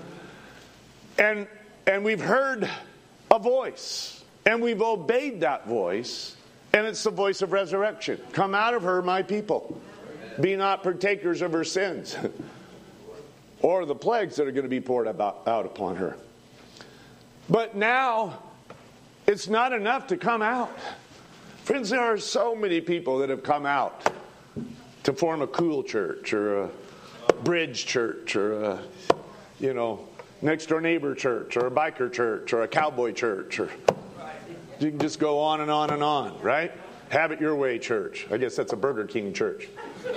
And we've heard a voice, and we've obeyed that voice, and it's the voice of resurrection. Come out of her, my people. Be not partakers of her sins, or the plagues that are going to be poured out upon her. But now, it's not enough to come out. Friends, there are so many people that have come out to form a cool church, or a bridge church, or a, next door neighbor church, or a biker church, or a cowboy church, or you can just go on and on and on, right? Have it your way church. I guess that's a Burger King church.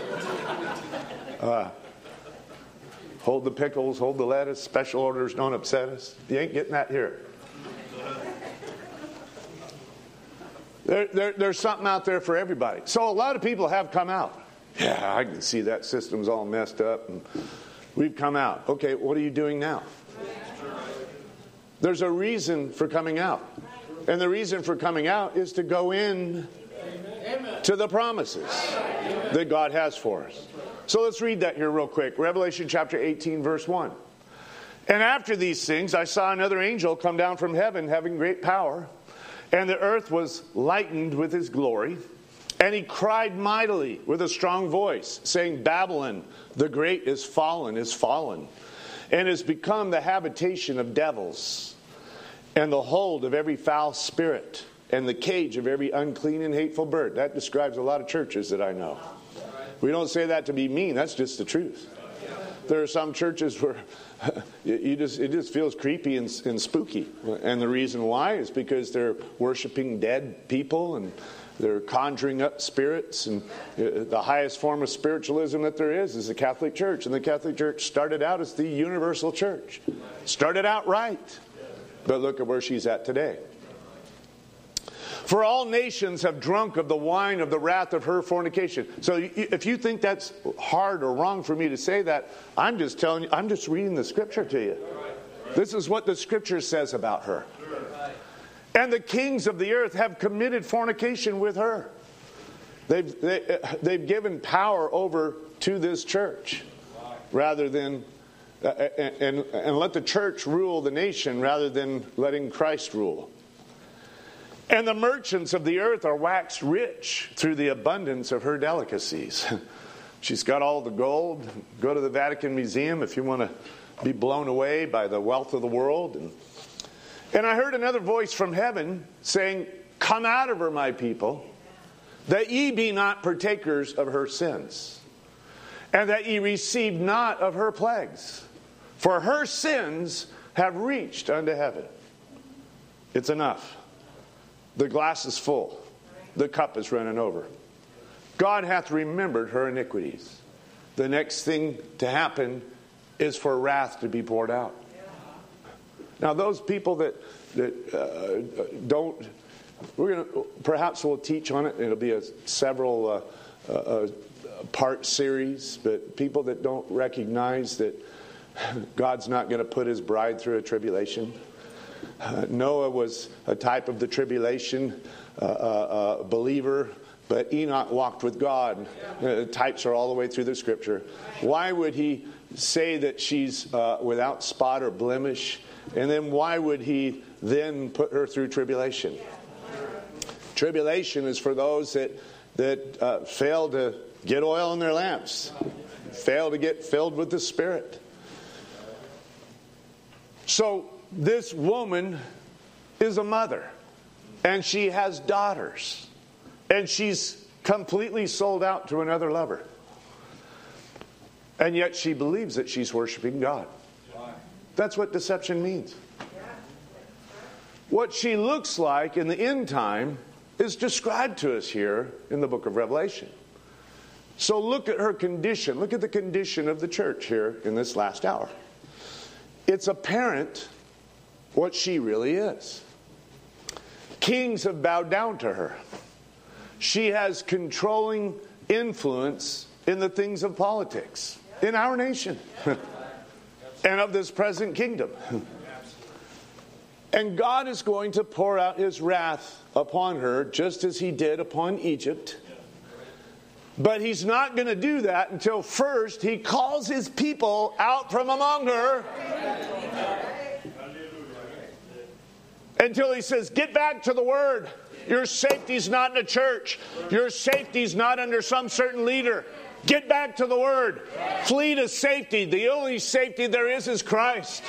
Hold the pickles, hold the lettuce, special orders don't upset us. You ain't getting that here. There's something out there for everybody. So a lot of people have come out. Yeah, I can see that system's all messed up. And we've come out. Okay, what are you doing now? There's a reason for coming out. And the reason for coming out is to go in to the promises that God has for us. So let's read that here real quick. Revelation chapter 18, verse 1. And after these things, I saw another angel come down from heaven, having great power. And the earth was lightened with his glory. And he cried mightily with a strong voice, saying, Babylon the great is fallen, and has become the habitation of devils, and the hold of every foul spirit, and the cage of every unclean and hateful bird. That describes a lot of churches that I know. We don't say that to be mean. That's just the truth. There are some churches where it just feels creepy and spooky. And the reason why is because they're worshiping dead people, and they're conjuring up spirits. And the highest form of spiritualism that there is the Catholic Church. And the Catholic Church started out as the universal church. Started out right. But look at where she's at today. For all nations have drunk of the wine of the wrath of her fornication. So if you think that's hard or wrong for me to say that, I'm just telling you, I'm just reading the scripture to you. This is what the scripture says about her. And the kings of the earth have committed fornication with her. They've given power over to this church rather than and let the church rule the nation rather than letting Christ rule. And the merchants of the earth are waxed rich through the abundance of her delicacies. She's got all the gold. Go to the Vatican Museum if you want to be blown away by the wealth of the world. And I heard another voice from heaven saying, Come out of her, my people, that ye be not partakers of her sins, and that ye receive not of her plagues. For her sins have reached unto heaven. It's enough. The glass is full. The cup is running over. God hath remembered her iniquities. The next thing to happen is for wrath to be poured out. Now, those people that don't, perhaps we'll teach on it. It'll be a several part series. But people that don't recognize that God's not going to put his bride through a tribulation. Noah was a type of the tribulation believer, but Enoch walked with God. Types are all the way through the scripture. Why would he say that she's without spot or blemish? And then why would he then put her through tribulation? Tribulation is for those that fail to get oil in their lamps, fail to get filled with the Spirit. So this woman is a mother, and she has daughters, and she's completely sold out to another lover. And yet she believes that she's worshiping God. That's what deception means. What she looks like in the end time is described to us here in the book of Revelation. So look at her condition. Look at the condition of the church here in this last hour. It's apparent what she really is. Kings have bowed down to her. She has controlling influence in the things of politics in our nation and of this present kingdom. And God is going to pour out his wrath upon her just as he did upon Egypt. But he's not going to do that until first he calls his people out from among her. Until he says, get back to the word. Your safety's not in a church. Your safety's not under some certain leader. Get back to the word. Flee to safety. The only safety there is Christ.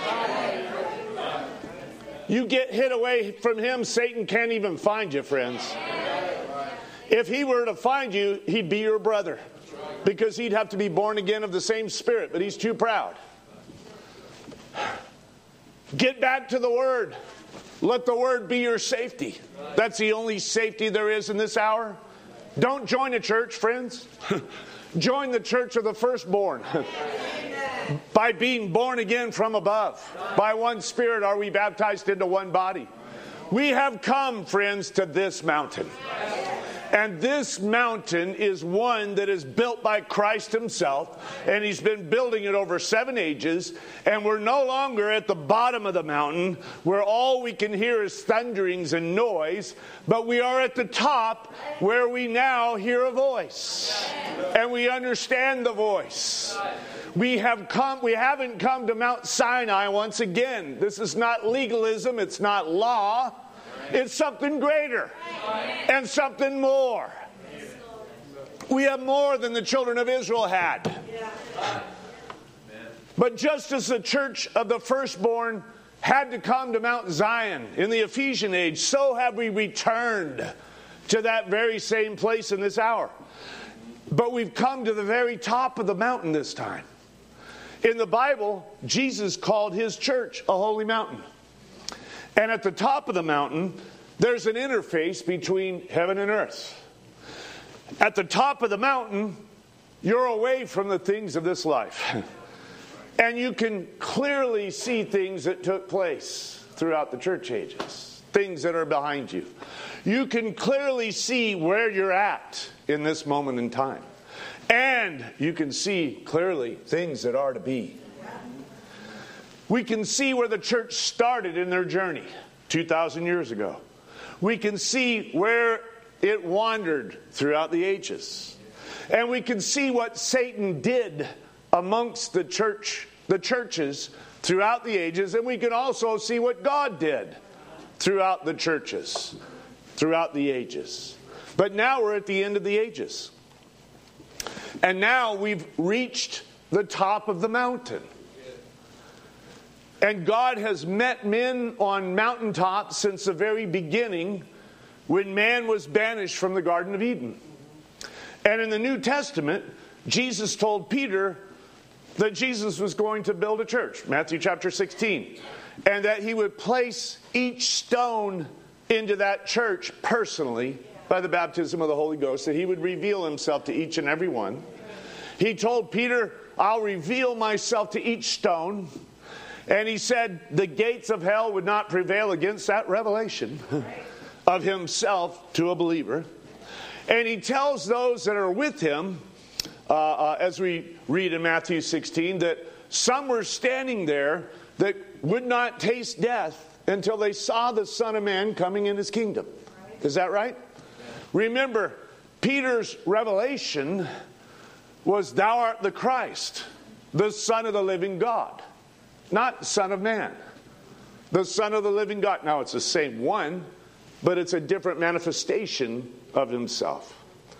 You get hid away from him, Satan can't even find you, friends. If he were to find you, he'd be your brother. Because he'd have to be born again of the same spirit, but he's too proud. Get back to the word. Let the word be your safety. That's the only safety there is in this hour. Don't join a church, friends. Join the church of the firstborn. By being born again from above. By one Spirit are we baptized into one body. We have come, friends, to this mountain. And this mountain is one that is built by Christ himself, and he's been building it over 7 ages, and we're no longer at the bottom of the mountain where all we can hear is thunderings and noise, but we are at the top where we now hear a voice, and we understand the voice. We haven't come to Mount Sinai once again. This is not legalism, it's not law. It's something greater and something more. We have more than the children of Israel had. But just as the church of the firstborn had to come to Mount Zion in the Ephesian age, so have we returned to that very same place in this hour. But we've come to the very top of the mountain this time. In the Bible, Jesus called his church a holy mountain. And at the top of the mountain, there's an interface between heaven and earth. At the top of the mountain, you're away from the things of this life. And you can clearly see things that took place throughout the church ages, things that are behind you. You can clearly see where you're at in this moment in time. And you can see clearly things that are to be. We can see where the church started in their journey 2,000 years ago. We can see where it wandered throughout the ages. And we can see what Satan did amongst the churches throughout the ages. And we can also see what God did throughout the churches, throughout the ages. But now we're at the end of the ages. And now we've reached the top of the mountain. And God has met men on mountaintops since the very beginning when man was banished from the Garden of Eden. And in the New Testament, Jesus told Peter that Jesus was going to build a church, Matthew chapter 16, and that he would place each stone into that church personally by the baptism of the Holy Ghost, that he would reveal himself to each and every one. He told Peter, I'll reveal myself to each stone. And he said the gates of hell would not prevail against that revelation of himself to a believer. And he tells those that are with him, as we read in Matthew 16, that some were standing there that would not taste death until they saw the Son of Man coming in his kingdom. Is that right? Remember, Peter's revelation was, thou art the Christ, the Son of the living God. Not Son of Man. The Son of the living God. Now it's the same one, but it's a different manifestation of himself.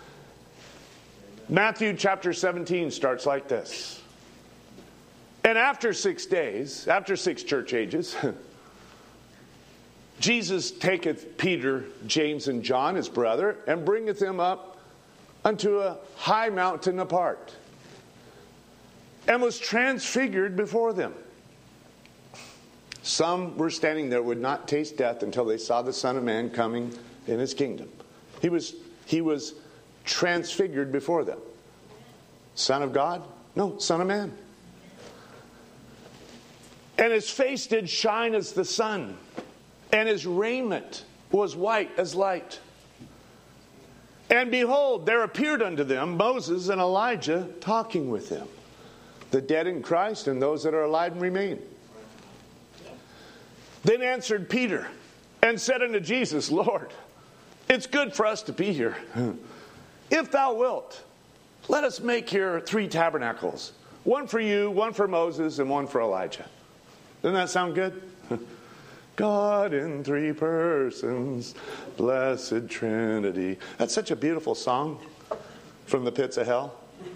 Matthew chapter 17 starts like this. And after 6 days, after 6 church ages, Jesus taketh Peter, James, and John, his brother, and bringeth them up unto a high mountain apart, and was transfigured before them. Some were standing there, would not taste death until they saw the Son of Man coming in his kingdom. He was transfigured before them. Son of God? No, Son of Man. And his face did shine as the sun, and his raiment was white as light. And behold, there appeared unto them Moses and Elijah talking with them, the dead in Christ and those that are alive and remain. Then answered Peter and said unto Jesus, Lord, it's good for us to be here. If thou wilt, let us make here 3 tabernacles. One for you, one for Moses, and one for Elijah. Doesn't that sound good? God in 3 persons, blessed Trinity. That's such a beautiful song from the pits of hell.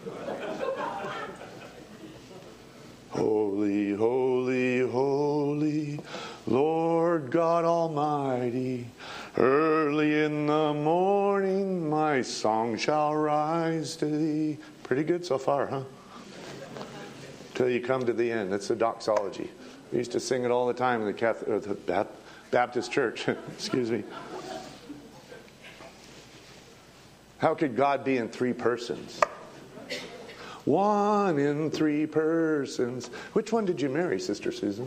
Holy, holy, holy, Lord God Almighty, early in the morning my song shall rise to thee. Pretty good so far, huh? Till you come to the end. That's the doxology. We used to sing it all the time in the Baptist church. Excuse me. How could God be in 3 persons? 1 in 3 persons. Which one did you marry, Sister Susan?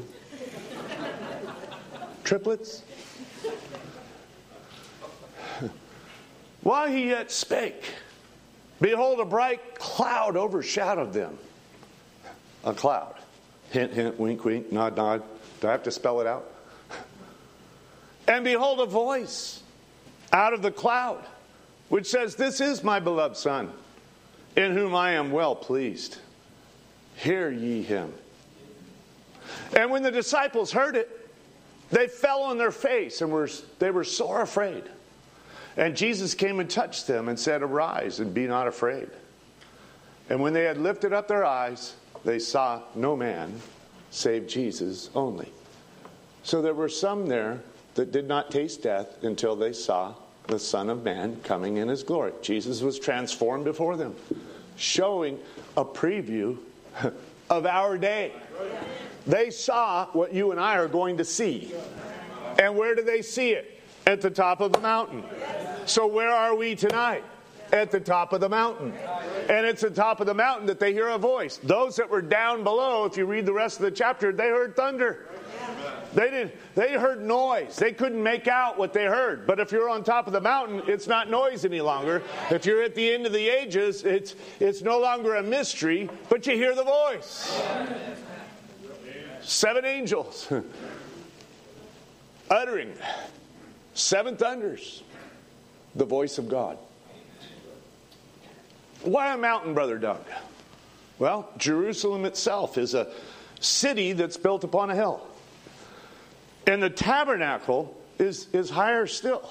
Triplets? while he yet spake, behold, a bright cloud overshadowed them. A cloud. Hint, hint, wink, wink, nod, nod. Do I have to spell it out? And behold, a voice out of the cloud, which says, This is my beloved Son, in whom I am well pleased. Hear ye him. And when the disciples heard it, they fell on their face and they were sore afraid. And Jesus came and touched them and said, Arise and be not afraid. And when they had lifted up their eyes, they saw no man save Jesus only. So there were some there that did not taste death until they saw the Son of Man coming in his glory. Jesus was transformed before them, showing a preview of our day. They saw what you and I are going to see. And where do they see it? At the top of the mountain. So where are we tonight? At the top of the mountain. And it's at the top of the mountain that they hear a voice. Those that were down below, if you read the rest of the chapter, they heard thunder. They heard noise. They couldn't make out what they heard. But if you're on top of the mountain, it's not noise any longer. If you're at the end of the ages, it's no longer a mystery, but you hear the voice. 7 angels uttering 7 thunders, the voice of God. Why a mountain, Brother Doug? Well, Jerusalem itself is a city that's built upon a hill. And the tabernacle is higher still.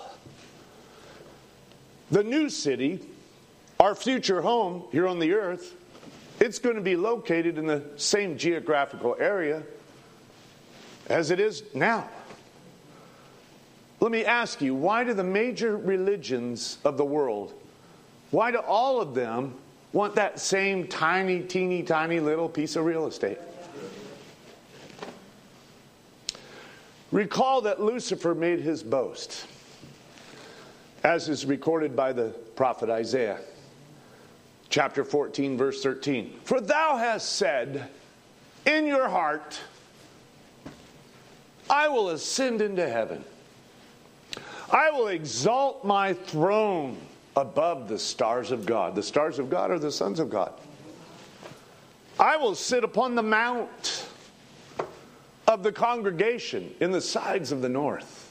The new city, our future home here on the earth, it's going to be located in the same geographical area as it is now. Let me ask you, why do the major religions of the world, why do all of them want that same tiny, teeny, tiny little piece of real estate? Recall that Lucifer made his boast, as is recorded by the prophet Isaiah. Chapter 14, verse 13. For thou hast said in your heart, I will ascend into heaven. I will exalt my throne above the stars of God. The stars of God are the sons of God. I will sit upon the mount of the congregation in the sides of the north.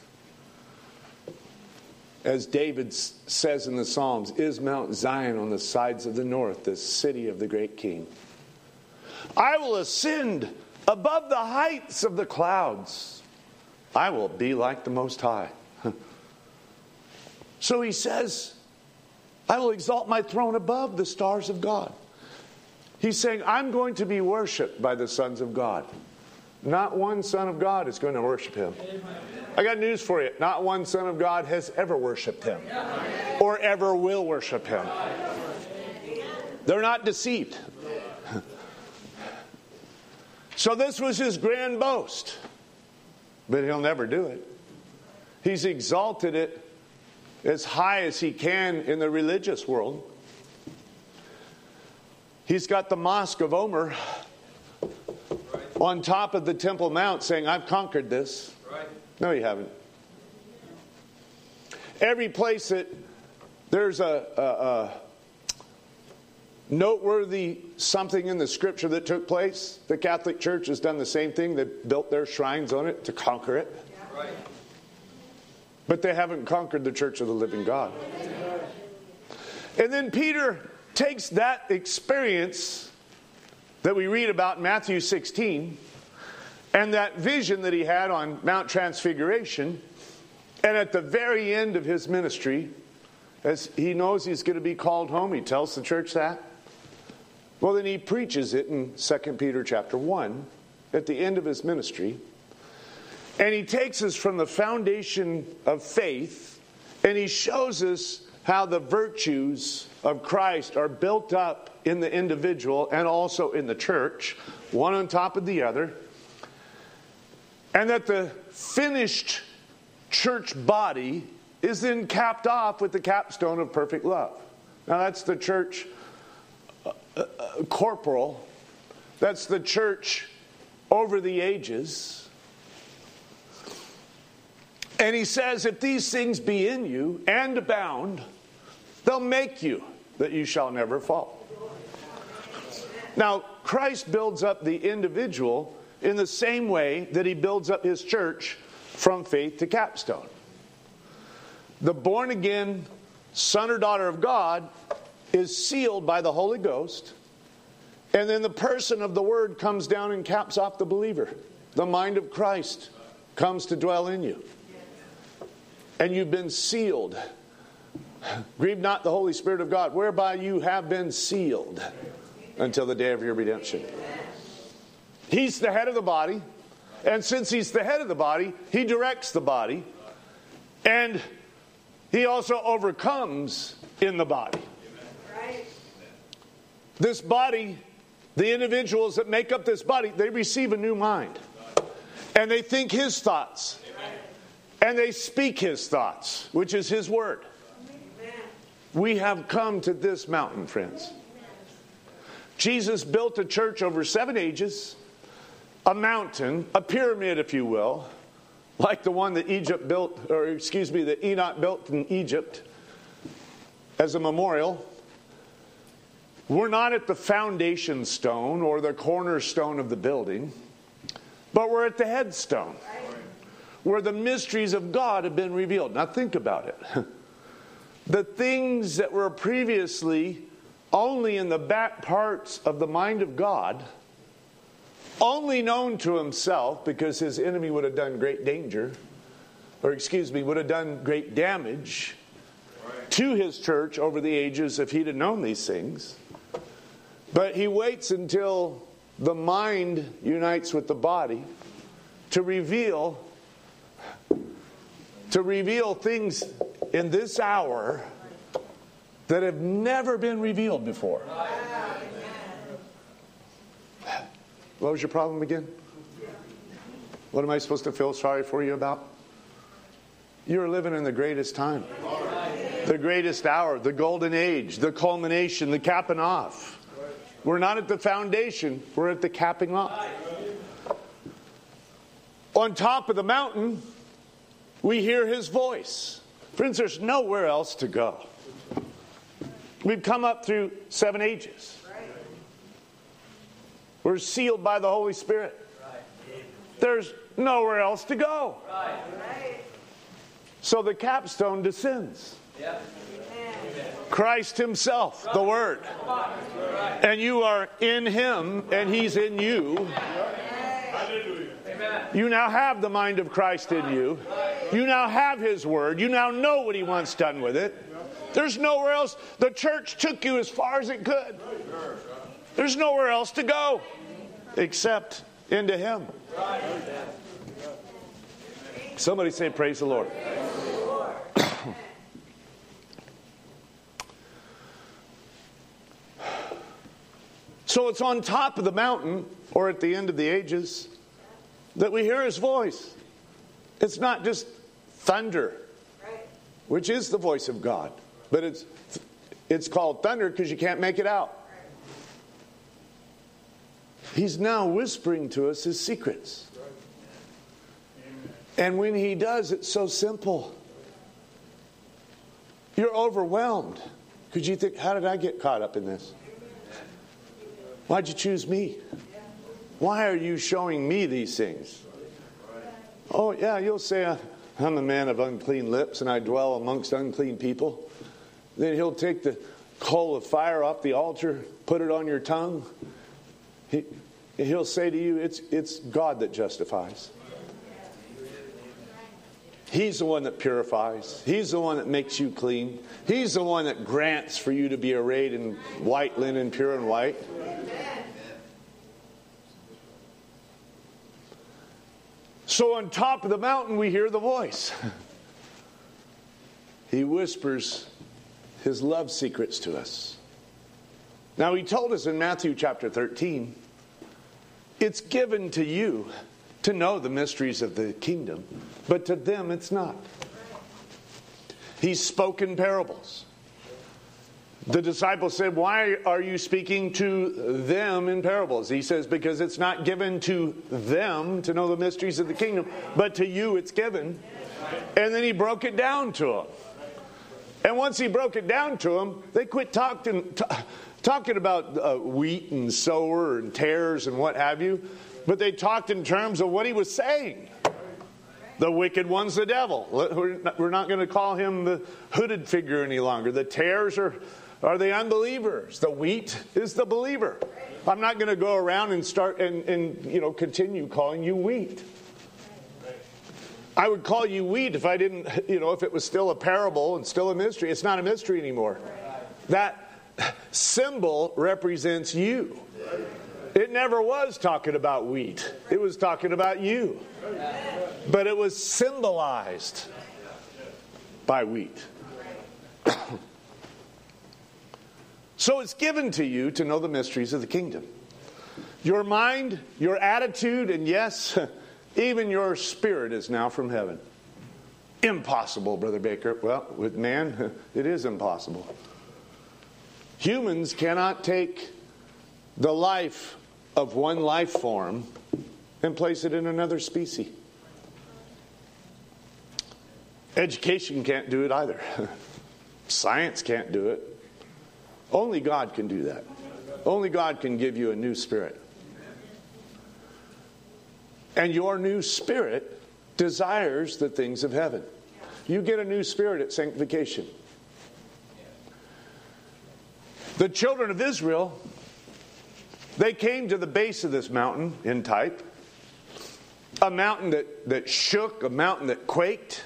As David says in the Psalms, is Mount Zion on the sides of the north, the city of the great king. I will ascend above the heights of the clouds. I will be like the Most High. So he says, I will exalt my throne above the stars of God. He's saying, I'm going to be worshipped by the sons of God. Not one son of God is going to worship him. I got news for you. Not one son of God has ever worshiped him or ever will worship him. They're not deceived. So this was his grand boast. But he'll never do it. He's exalted it as high as he can in the religious world. He's got the Mosque of Omer on top of the Temple Mount saying, I've conquered this. Right. No, you haven't. Every place that there's a noteworthy something in the scripture that took place, the Catholic Church has done the same thing. They built their shrines on it to conquer it. Right. But they haven't conquered the church of the living God. And then Peter takes that experience that we read about in Matthew 16 and that vision that he had on Mount Transfiguration, and at the very end of his ministry, as he knows he's going to be called home, he tells the church that. Well, then he preaches it in 2 Peter chapter 1 at the end of his ministry. And he takes us from the foundation of faith and he shows us how the virtues of Christ are built up in the individual and also in the church, one on top of the other. And that the finished church body is then capped off with the capstone of perfect love. Now that's the church corporal. That's the church over the ages. And he says, if these things be in you and abound, They'll make you that you shall never fall. Now, Christ builds up the individual in the same way that he builds up his church from faith to capstone. The born-again son or daughter of God is sealed by the Holy Ghost, and then the person of the Word comes down and caps off the believer. The mind of Christ comes to dwell in you. And you've been sealed. Grieve not the Holy Spirit of God, whereby you have been sealed until the day of your redemption. He's the head of the body, and since he's the head of the body, he directs the body, and he also overcomes in the body. This body, the individuals that make up this body, they receive a new mind. And they think his thoughts. And they speak his thoughts, which is his word. We have come to this mountain, friends. Jesus built a church over 7 ages, a mountain, a pyramid, if you will, like the one that that Enoch built in Egypt as a memorial. We're not at the foundation stone or the cornerstone of the building, but we're at the headstone, where the mysteries of God have been revealed. Now think about it. The things that were previously only in the back parts of the mind of God, only known to himself because his enemy would have done great would have done great damage to his church over the ages if he'd have known these things. But he waits until the mind unites with the body to reveal things in this hour that have never been revealed before. What was your problem again? What am I supposed to feel sorry for you about? You're living in the greatest time. The greatest hour, the golden age, the culmination, the capping off. We're not at the foundation, we're at the capping off. On top of the mountain, we hear his voice. Friends, there's nowhere else to go. We've come up through 7 ages. We're sealed by the Holy Spirit. There's nowhere else to go. So the capstone descends. Christ himself, the Word. And you are in him, and he's in you. You now have the mind of Christ in you. You now have his Word. You now know what he wants done with it. There's nowhere else. The church took you as far as it could. There's nowhere else to go except into him. Somebody say, praise the Lord. So it's on top of the mountain, or at the end of the ages, that we hear his voice. It's not just thunder, which is the voice of God, but it's called thunder because you can't make it out. He's now whispering to us his secrets. And when he does, it's so simple. You're overwhelmed because you think, how did I get caught up in this? Why'd you choose me? Why are you showing me these things? Oh, yeah, you'll say, I'm a man of unclean lips and I dwell amongst unclean people. Then he'll take the coal of fire off the altar, put it on your tongue. He'll say to you, it's God that justifies. He's the one that purifies. He's the one that makes you clean. He's the one that grants for you to be arrayed in white linen, pure and white. So on top of the mountain, we hear the voice. He whispers his love secrets to us. Now, he told us in Matthew chapter 13, it's given to you to know the mysteries of the kingdom, but to them it's not. He's spoken parables. The disciples said, why are you speaking to them in parables? He says, because it's not given to them to know the mysteries of the kingdom, but to you it's given. And then he broke it down to them. And once he broke it down to them, they quit talking about wheat and sower and tares and what have you. But they talked in terms of what he was saying. The wicked one's the devil. We're not going to call him the hooded figure any longer. The tares are the unbelievers. The wheat is the believer. I'm not going to go around and start and continue calling you wheat. I would call you wheat if I didn't, if it was still a parable and still a mystery. It's not a mystery anymore. That symbol represents you. It never was talking about wheat. It was talking about you. But it was symbolized by wheat. So it's given to you to know the mysteries of the kingdom. Your mind, your attitude, and yes, even your spirit is now from heaven. Impossible, Brother Baker. Well, with man, it is impossible. Humans cannot take the life of one life form and place it in another species. Education can't do it either. Science can't do it. Only God can do that. Only God can give you a new spirit. And your new spirit desires the things of heaven. You get a new spirit at sanctification. The children of Israel, they came to the base of this mountain in type. A mountain that shook, a mountain that quaked.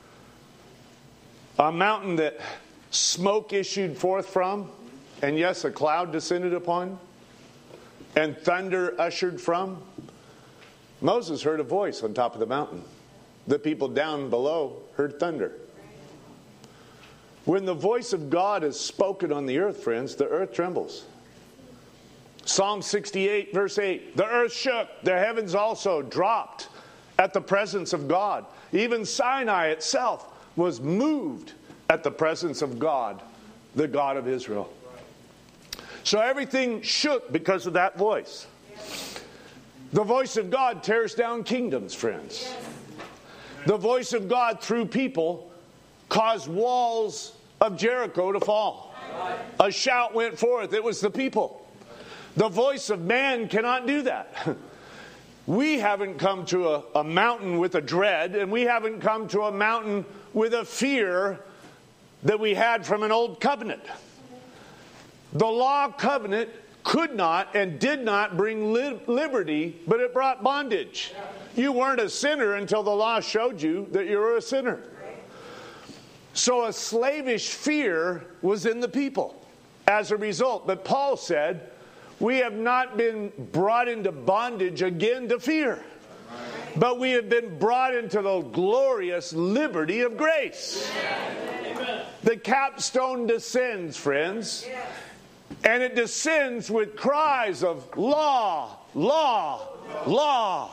A mountain that smoke issued forth from. And yes, a cloud descended upon. And thunder ushered from. Moses heard a voice on top of the mountain. The people down below heard thunder. When the voice of God is spoken on the earth, friends, the earth trembles. Psalm 68, verse 8. The earth shook, the heavens also dropped at the presence of God. Even Sinai itself was moved at the presence of God, the God of Israel. So everything shook because of that voice. The voice of God tears down kingdoms, friends. The voice of God through people caused walls of Jericho to fall. A shout went forth. It was the people. The voice of man cannot do that. We haven't come to a mountain with a dread, and we haven't come to a mountain with a fear that we had from an old covenant. The law covenant could not and did not bring liberty, but it brought bondage. You weren't a sinner until the law showed you that you were a sinner. So a slavish fear was in the people as a result. But Paul said, we have not been brought into bondage again to fear, but we have been brought into the glorious liberty of grace. Amen. The capstone descends, friends. Yes. And it descends with cries of law, law, law.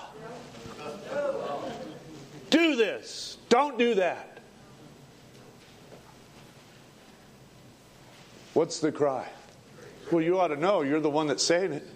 Do this. Don't do that. What's the cry? Well, you ought to know. You're the one that's saying it.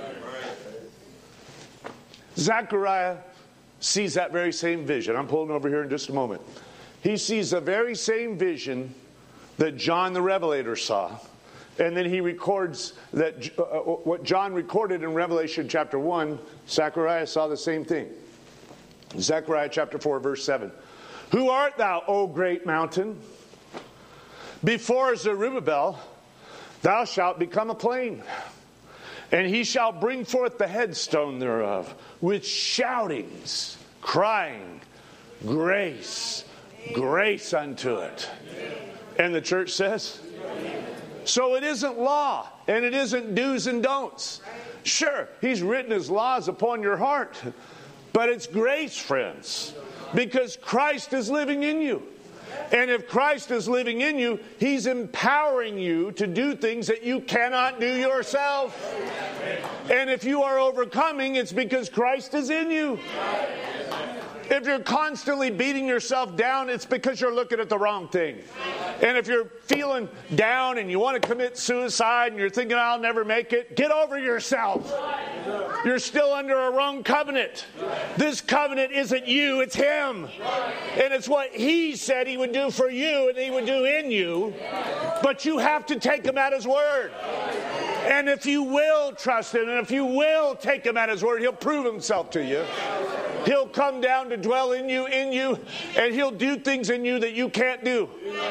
Zechariah sees that very same vision. I'm pulling over here in just a moment. He sees the very same vision that John the Revelator saw. And then he records that what John recorded in Revelation chapter 1, Zechariah saw the same thing. Zechariah chapter 4, verse 7. Who art thou, O great mountain? Before Zerubbabel, thou shalt become a plain. And he shall bring forth the headstone thereof with shoutings, crying, grace, grace unto it. And the church says... So it isn't law, and it isn't do's and don'ts. Sure, he's written his laws upon your heart, but it's grace, friends, because Christ is living in you. And if Christ is living in you, he's empowering you to do things that you cannot do yourself. And if you are overcoming, it's because Christ is in you. If you're constantly beating yourself down, it's because you're looking at the wrong thing. And if you're feeling down and you want to commit suicide and you're thinking, I'll never make it, get over yourself. You're still under a wrong covenant. This covenant isn't you, it's Him. And it's what He said He would do for you and He would do in you. But you have to take Him at His word. And if you will trust Him and if you will take Him at His word, He'll prove Himself to you. He'll come down to dwell in you, and He'll do things in you that you can't do.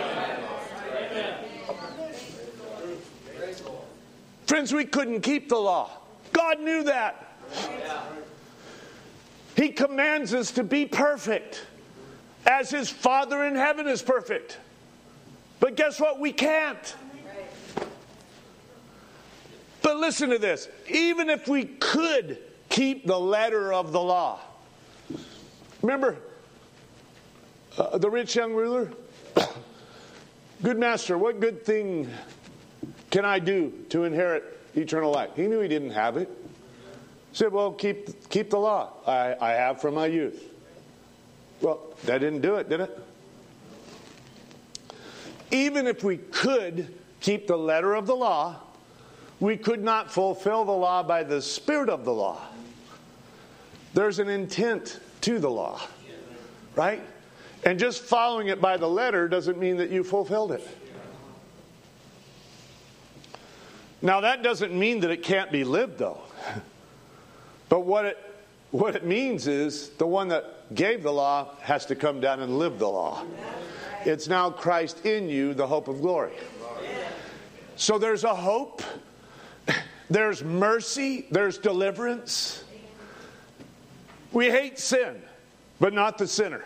Friends, we couldn't keep the law. God knew that. He commands us to be perfect, as His Father in heaven is perfect. But guess what? We can't. But listen to this. Even if we could keep the letter of the law. Remember the rich young ruler? Good master, what good thing can I do to inherit eternal life? He knew he didn't have it. He said, well, keep the law. I have from my youth. Well, that didn't do it, did it? Even if we could keep the letter of the law, we could not fulfill the law by the spirit of the law. There's an intent to the law, right? And just following it by the letter doesn't mean that you fulfilled it. Now, that doesn't mean that it can't be lived, though. But what it means is the one that gave the law has to come down and live the law. It's now Christ in you, the hope of glory. So there's a hope, there's mercy, there's deliverance. We hate sin, but not the sinner.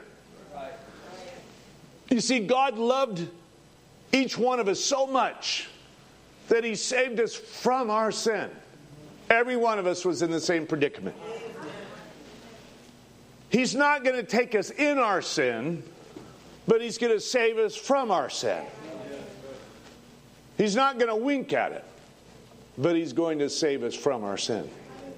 You see, God loved each one of us so much that He saved us from our sin. Every one of us was in the same predicament. He's not going to take us in our sin, but He's going to save us from our sin. He's not going to wink at it, but He's going to save us from our sin.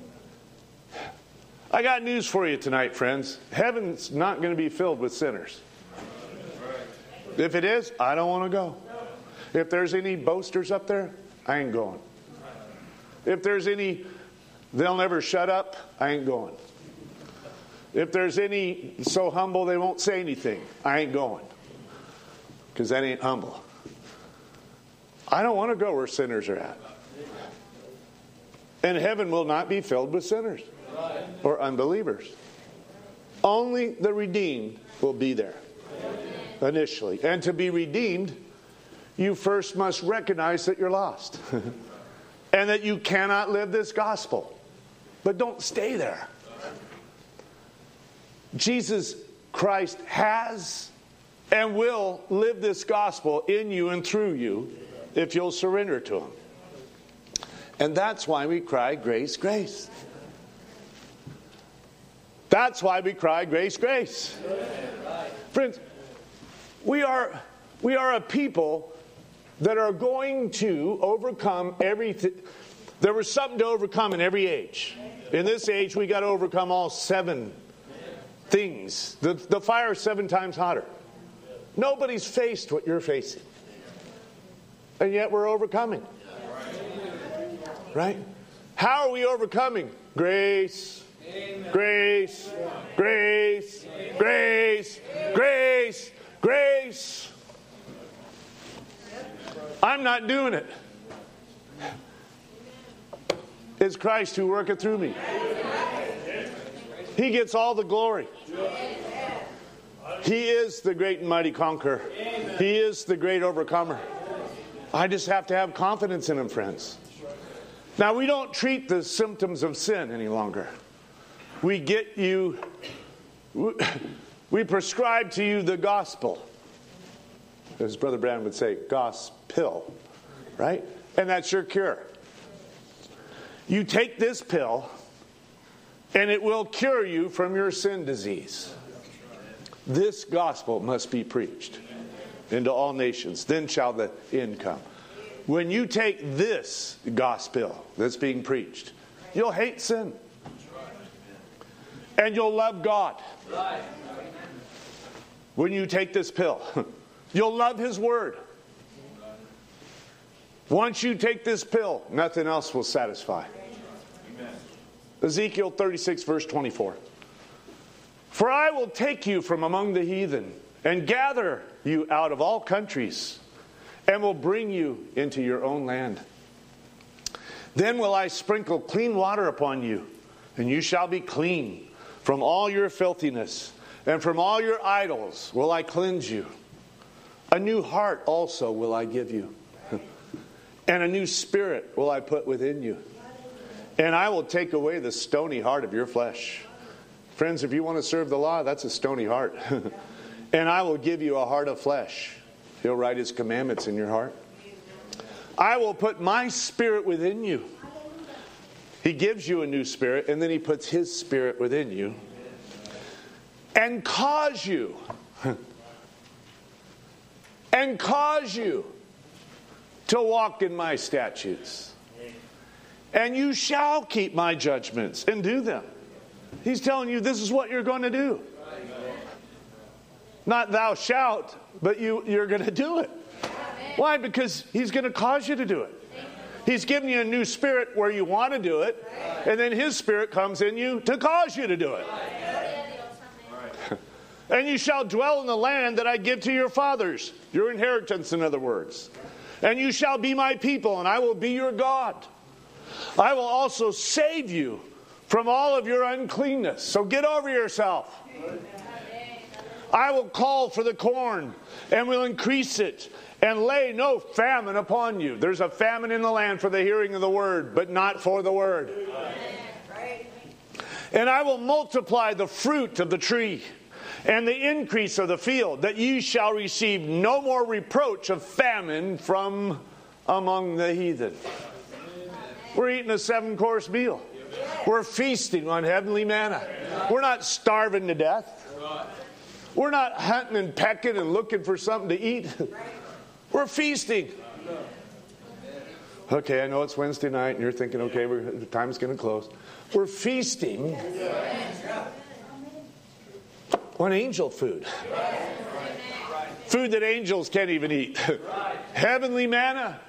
I got news for you tonight, friends. Heaven's not going to be filled with sinners. If it is, I don't want to go. If there's any boasters up there, I ain't going. If there's any, they'll never shut up, I ain't going. If there's any so humble they won't say anything, I ain't going. Because that ain't humble. I don't want to go where sinners are at. And heaven will not be filled with sinners or unbelievers. Only the redeemed will be there initially. And to be redeemed, you first must recognize that you're lost. And that you cannot live this gospel. But don't stay there. Jesus Christ has and will live this gospel in you and through you if you'll surrender to Him. And that's why we cry, grace, grace. That's why we cry, grace, grace. Friends, we are a people that are going to overcome everything. There was something to overcome in every age. In this age, we got to overcome all 7 things. The fire is 7 times hotter. Nobody's faced what you're facing. And yet we're overcoming. Right? How are we overcoming? Grace, grace, grace, grace, grace, grace. I'm not doing it. It's Christ who worketh through me. He gets all the glory. He is the great and mighty conqueror. He is the great overcomer. I just have to have confidence in Him, friends. Now, we don't treat the symptoms of sin any longer. We prescribe to you the gospel. As Brother Branham would say, gospel. Right? And that's your cure. You take this pill, and it will cure you from your sin disease. This gospel must be preached into all nations. Then shall the end come. When you take this gospel that's being preached, you'll hate sin. And you'll love God. When you take this pill, you'll love His word. Once you take this pill, nothing else will satisfy. Amen. Ezekiel 36, verse 24. For I will take you from among the heathen and gather you out of all countries and will bring you into your own land. Then will I sprinkle clean water upon you, and you shall be clean from all your filthiness, and from all your idols will I cleanse you. A new heart also will I give you, and a new spirit will I put within you. And I will take away the stony heart of your flesh. Friends, if you want to serve the law, that's a stony heart. And I will give you a heart of flesh. He'll write His commandments in your heart. I will put my spirit within you. He gives you a new spirit, and then He puts His spirit within you. And cause you to walk in my statutes. And you shall keep my judgments and do them. He's telling you this is what you're going to do. Not thou shalt, but you're going to do it. Why? Because He's going to cause you to do it. He's given you a new spirit where you want to do it, and then His spirit comes in you to cause you to do it. And you shall dwell in the land that I give to your fathers, your inheritance, in other words. And you shall be my people, and I will be your God. I will also save you from all of your uncleanness. So get over yourself. I will call for the corn, and will increase it, and lay no famine upon you. There's a famine in the land for the hearing of the word, but not for the word. And I will multiply the fruit of the tree, and the increase of the field, that ye shall receive no more reproach of famine from among the heathen. We're eating a 7-course meal. We're feasting on heavenly manna. We're not starving to death. We're not hunting and pecking and looking for something to eat. We're feasting. Okay, I know it's Wednesday night and you're thinking, okay, the time's going to close. We're feasting on angel food. Food that angels can't even eat. Heavenly manna.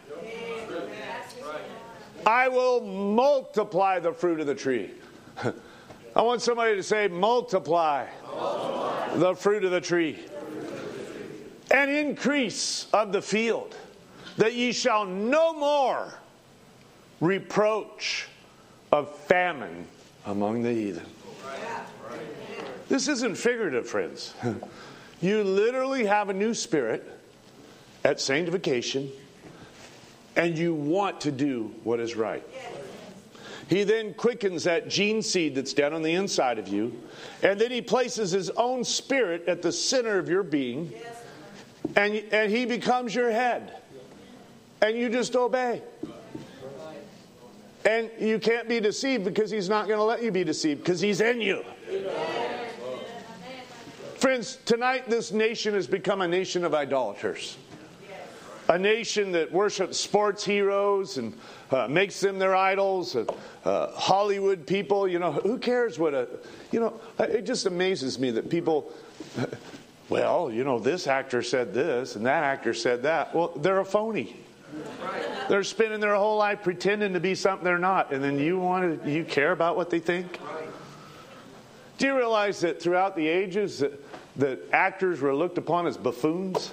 I will multiply the fruit of the tree. I want somebody to say, multiply the fruit of the tree. And increase of the field, that ye shall no more reproach of famine among the heathen. This isn't figurative, friends. You literally have a new spirit at sanctification, and you want to do what is right. He then quickens that gene seed that's down on the inside of you, and then He places His own spirit at the center of your being, and He becomes your head. And you just obey. And you can't be deceived because He's not going to let you be deceived because He's in you. Friends, tonight this nation has become a nation of idolaters. A nation that worships sports heroes and makes them their idols. Hollywood people, who cares what it just amazes me that people, this actor said this and that actor said that. Well, they're a phony. They're spending their whole life pretending to be something they're not. And then you care about what they think? Do you realize that throughout the ages that actors were looked upon as buffoons?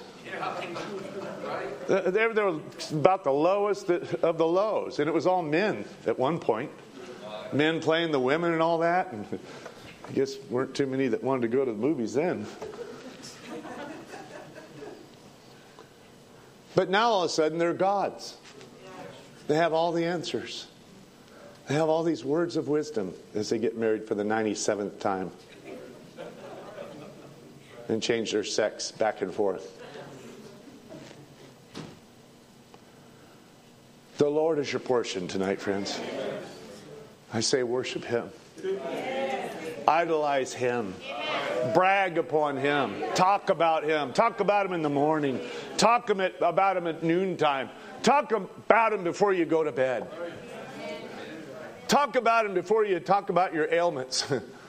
They were about the lowest of the lows. And it was all men at one point. Men playing the women and all that. And I guess weren't too many that wanted to go to the movies then. But now all of a sudden they're gods. They have all the answers. They have all these words of wisdom as they get married for the 97th time. And change their sex back and forth. The Lord is your portion tonight, friends. I say worship Him. Idolize Him. Brag upon Him. Talk about Him. Talk about Him in the morning. Talk about Him at noontime. Talk about Him before you go to bed. Talk about Him before you talk about your ailments.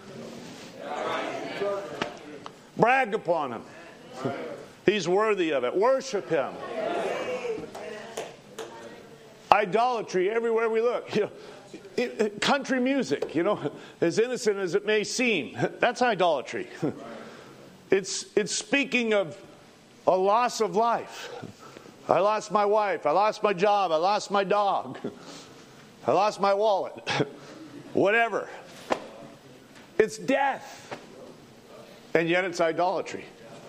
Brag upon Him. He's worthy of it. Worship Him. Idolatry everywhere we look. Country music, as innocent as it may seem, that's idolatry. It's speaking of a loss of life. I lost my wife. I lost my job. I lost my dog. I lost my wallet. Whatever. It's death. And yet it's idolatry.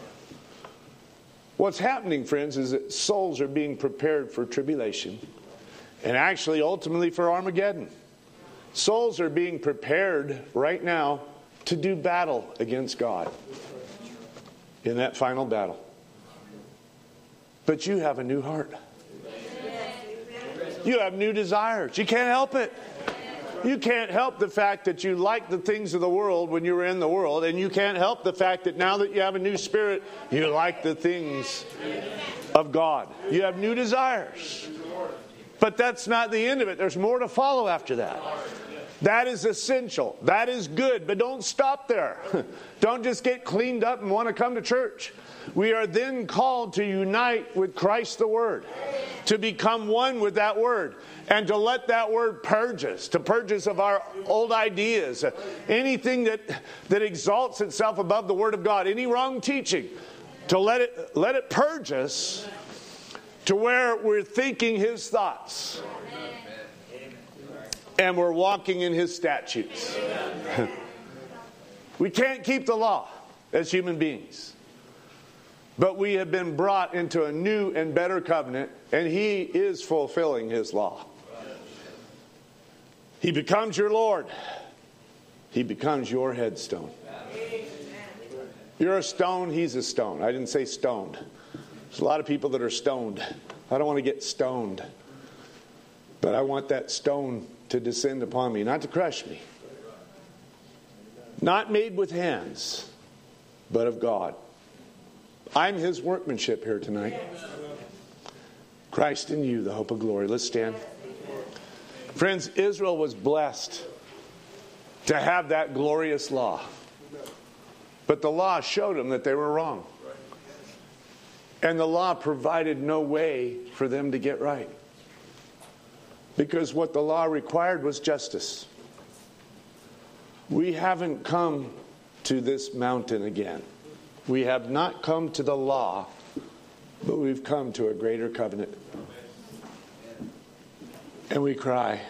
What's happening, friends, is that souls are being prepared for tribulation. And actually, ultimately, for Armageddon. Souls are being prepared right now to do battle against God in that final battle. But you have a new heart. You have new desires. You can't help it. You can't help the fact that you like the things of the world when you were in the world, and you can't help the fact that now that you have a new spirit, you like the things of God. You have new desires. But that's not the end of it. There's more to follow after that. That is essential. That is good. But don't stop there. Don't just get cleaned up and want to come to church. We are then called to unite with Christ the Word, to become one with that Word, and to let that Word purge us, to purge us of our old ideas, anything that exalts itself above the Word of God, any wrong teaching, to let it purge us to where we're thinking His thoughts and we're walking in His statutes. We can't keep the law as human beings. But we have been brought into a new and better covenant, and He is fulfilling His law. He becomes your Lord. He becomes your headstone. You're a stone, He's a stone. I didn't say stoned. There's a lot of people that are stoned. I don't want to get stoned. But I want that stone to descend upon me, not to crush me. Not made with hands, but of God. I'm His workmanship here tonight. Christ in you, the hope of glory. Let's stand. Friends, Israel was blessed to have that glorious law. But the law showed them that they were wrong. And the law provided no way for them to get right. Because what the law required was justice. We haven't come to this mountain again. We have not come to the law, but we've come to a greater covenant. And we cry,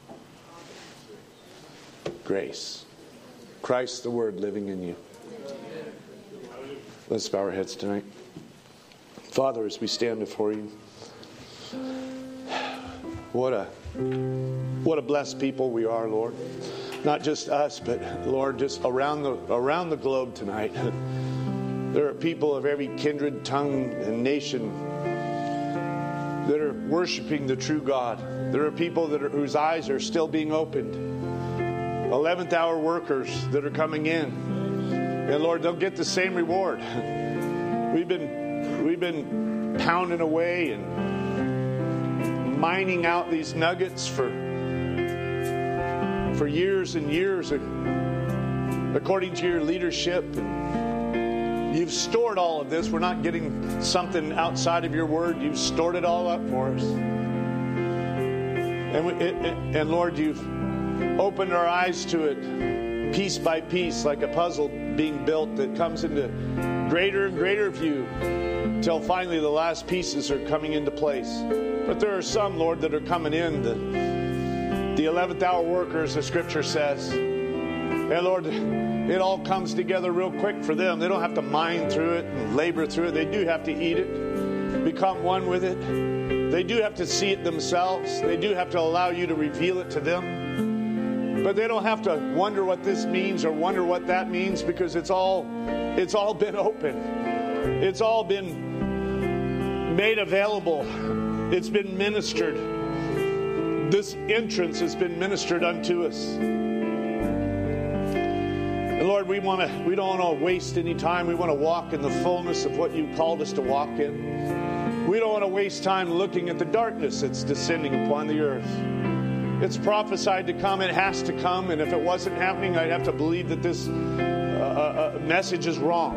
grace. Christ the Word living in you. Let's bow our heads tonight. Father, as we stand before you, what a blessed people we are, Lord. Not just us, but Lord, just around the globe tonight. There are people of every kindred, tongue, and nation that are worshiping the true God. There are people whose eyes are still being opened. 11th hour workers that are coming in. And Lord, they'll get the same reward. We've been pounding away and mining out these nuggets for years and years, according to your leadership. And you've stored all of this. We're not getting something outside of your word. You've stored it all up for us. And Lord, you've opened our eyes to it piece by piece, like a puzzle being built that comes into greater and greater view until finally the last pieces are coming into place. But there are some, Lord, that are coming in, the 11th hour workers, the Scripture says. And Lord, it all comes together real quick for them. They don't have to mine through it and labor through it. They do have to eat it, become one with it. They do have to see it themselves. They do have to allow you to reveal it to them. But they don't have to wonder what this means or wonder what that means, because it's all been open. It's all been made available. It's been ministered. This entrance has been ministered unto us. And Lord, we don't want to waste any time. We want to walk in the fullness of what you called us to walk in. We don't want to waste time looking at the darkness that's descending upon the earth. It's prophesied to come. It has to come. And if it wasn't happening, I'd have to believe that this message is wrong.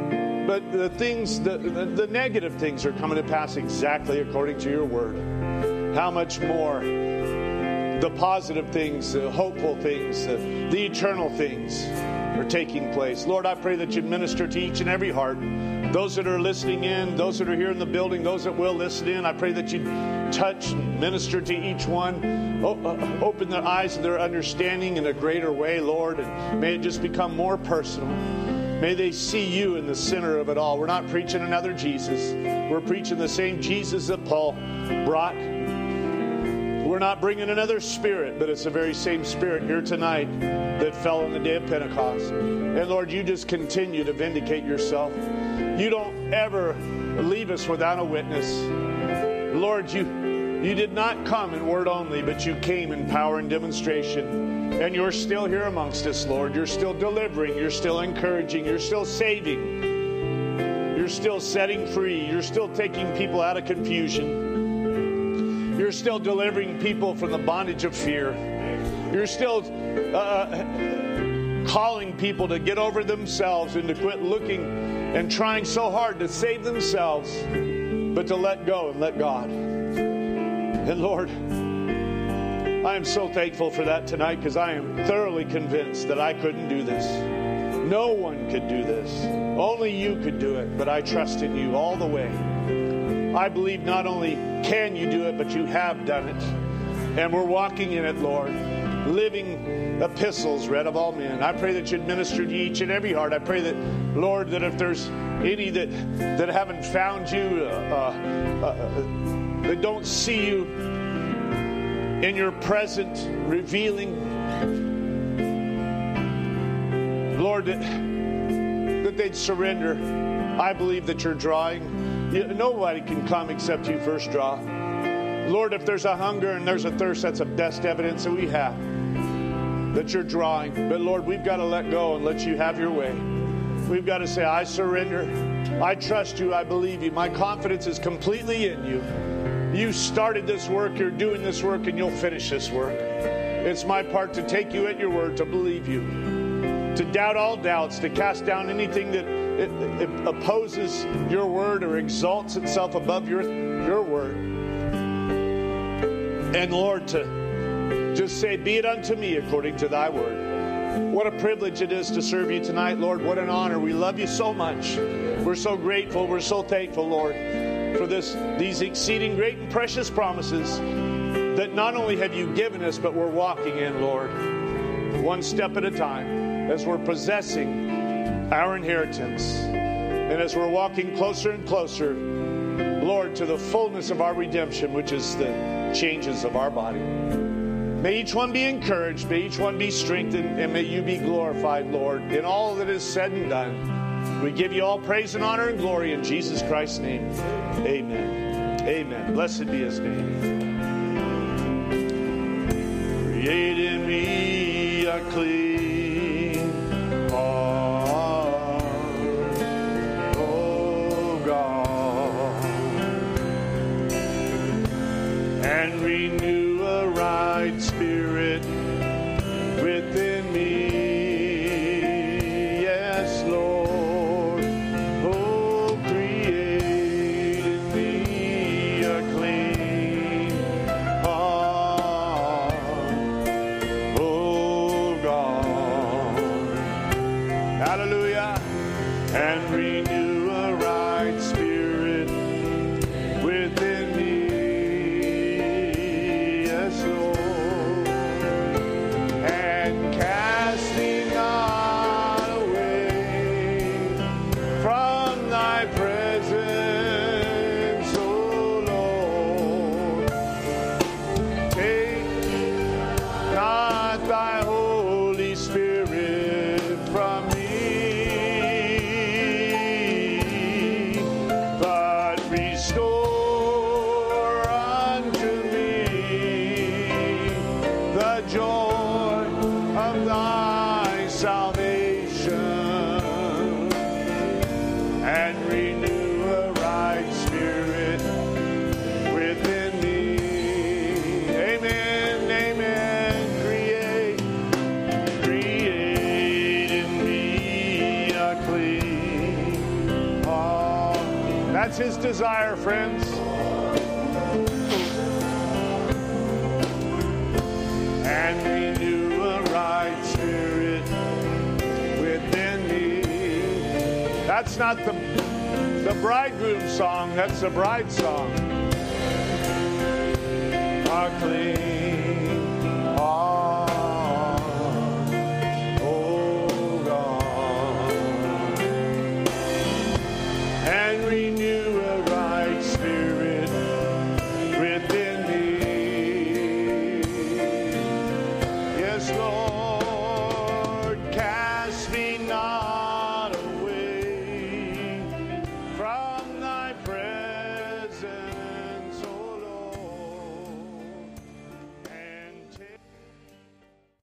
But the things, the negative things are coming to pass exactly according to your word. how much more the positive things, the hopeful things, the eternal things are taking place. Lord, I pray that you minister to each and every heart. Those that are listening in, those that are here in the building, those that will listen in, I pray that you touch and minister to each one. Open their eyes and their understanding in a greater way, Lord, and may it just become more personal. May they see you in the center of it all. We're not preaching another Jesus. We're preaching the same Jesus that Paul brought. We're not bringing another spirit, but it's the very same spirit here tonight that fell on the day of Pentecost. And Lord, you just continue to vindicate yourself. You don't ever leave us without a witness. Lord, you did not come in word only, but you came in power and demonstration. And you're still here amongst us, Lord. You're still delivering. You're still encouraging. You're still saving. You're still setting free. You're still taking people out of confusion. You're still delivering people from the bondage of fear. You're still calling people to get over themselves and to quit looking and trying so hard to save themselves, but to let go and let God. And Lord, I am so thankful for that tonight, because I am thoroughly convinced that I couldn't do this. No one could do this. Only you could do it, but I trust in you all the way. I believe not only can you do it, but you have done it. And we're walking in it, Lord. Living epistles read of all men. I pray that you'd minister to each and every heart. I pray that, Lord, that if there's any that haven't found you, that don't see you in your present revealing, Lord, that they'd surrender. I believe that you're drawing. Nobody can come except you first draw. Lord, if there's a hunger and there's a thirst, that's the best evidence that we have, that you're drawing. But Lord, we've got to let go and let you have your way. We've got to say, I surrender. I trust you. I believe you. My confidence is completely in you. You started this work, you're doing this work, and you'll finish this work. It's my part to take you at your word, to believe you, to doubt all doubts, to cast down anything that it opposes your word or exalts itself above your word. And Lord, to just say, be it unto me according to thy word. What a privilege it is to serve you tonight, Lord. What an honor. We love you so much. We're so grateful. We're so thankful, Lord, for these exceeding great and precious promises that not only have you given us, but we're walking in, Lord, one step at a time, as we're possessing our inheritance, and as we're walking closer and closer, Lord, to the fullness of our redemption, which is the changes of our body. May each one be encouraged, may each one be strengthened, and may you be glorified, Lord, in all that is said and done. We give you all praise and honor and glory in Jesus Christ's name. Amen. Amen. Blessed be his name. Create in me a clean heart, oh God, and renew a right spirit within me. Yes, Lord. And renew a right spirit within me, yes, Lord. And cast me not away from thy presence, O Lord. Take not thy Holy Spirit from me, That's his desire, friends. That's not the bridegroom song. That's the bride song. Clean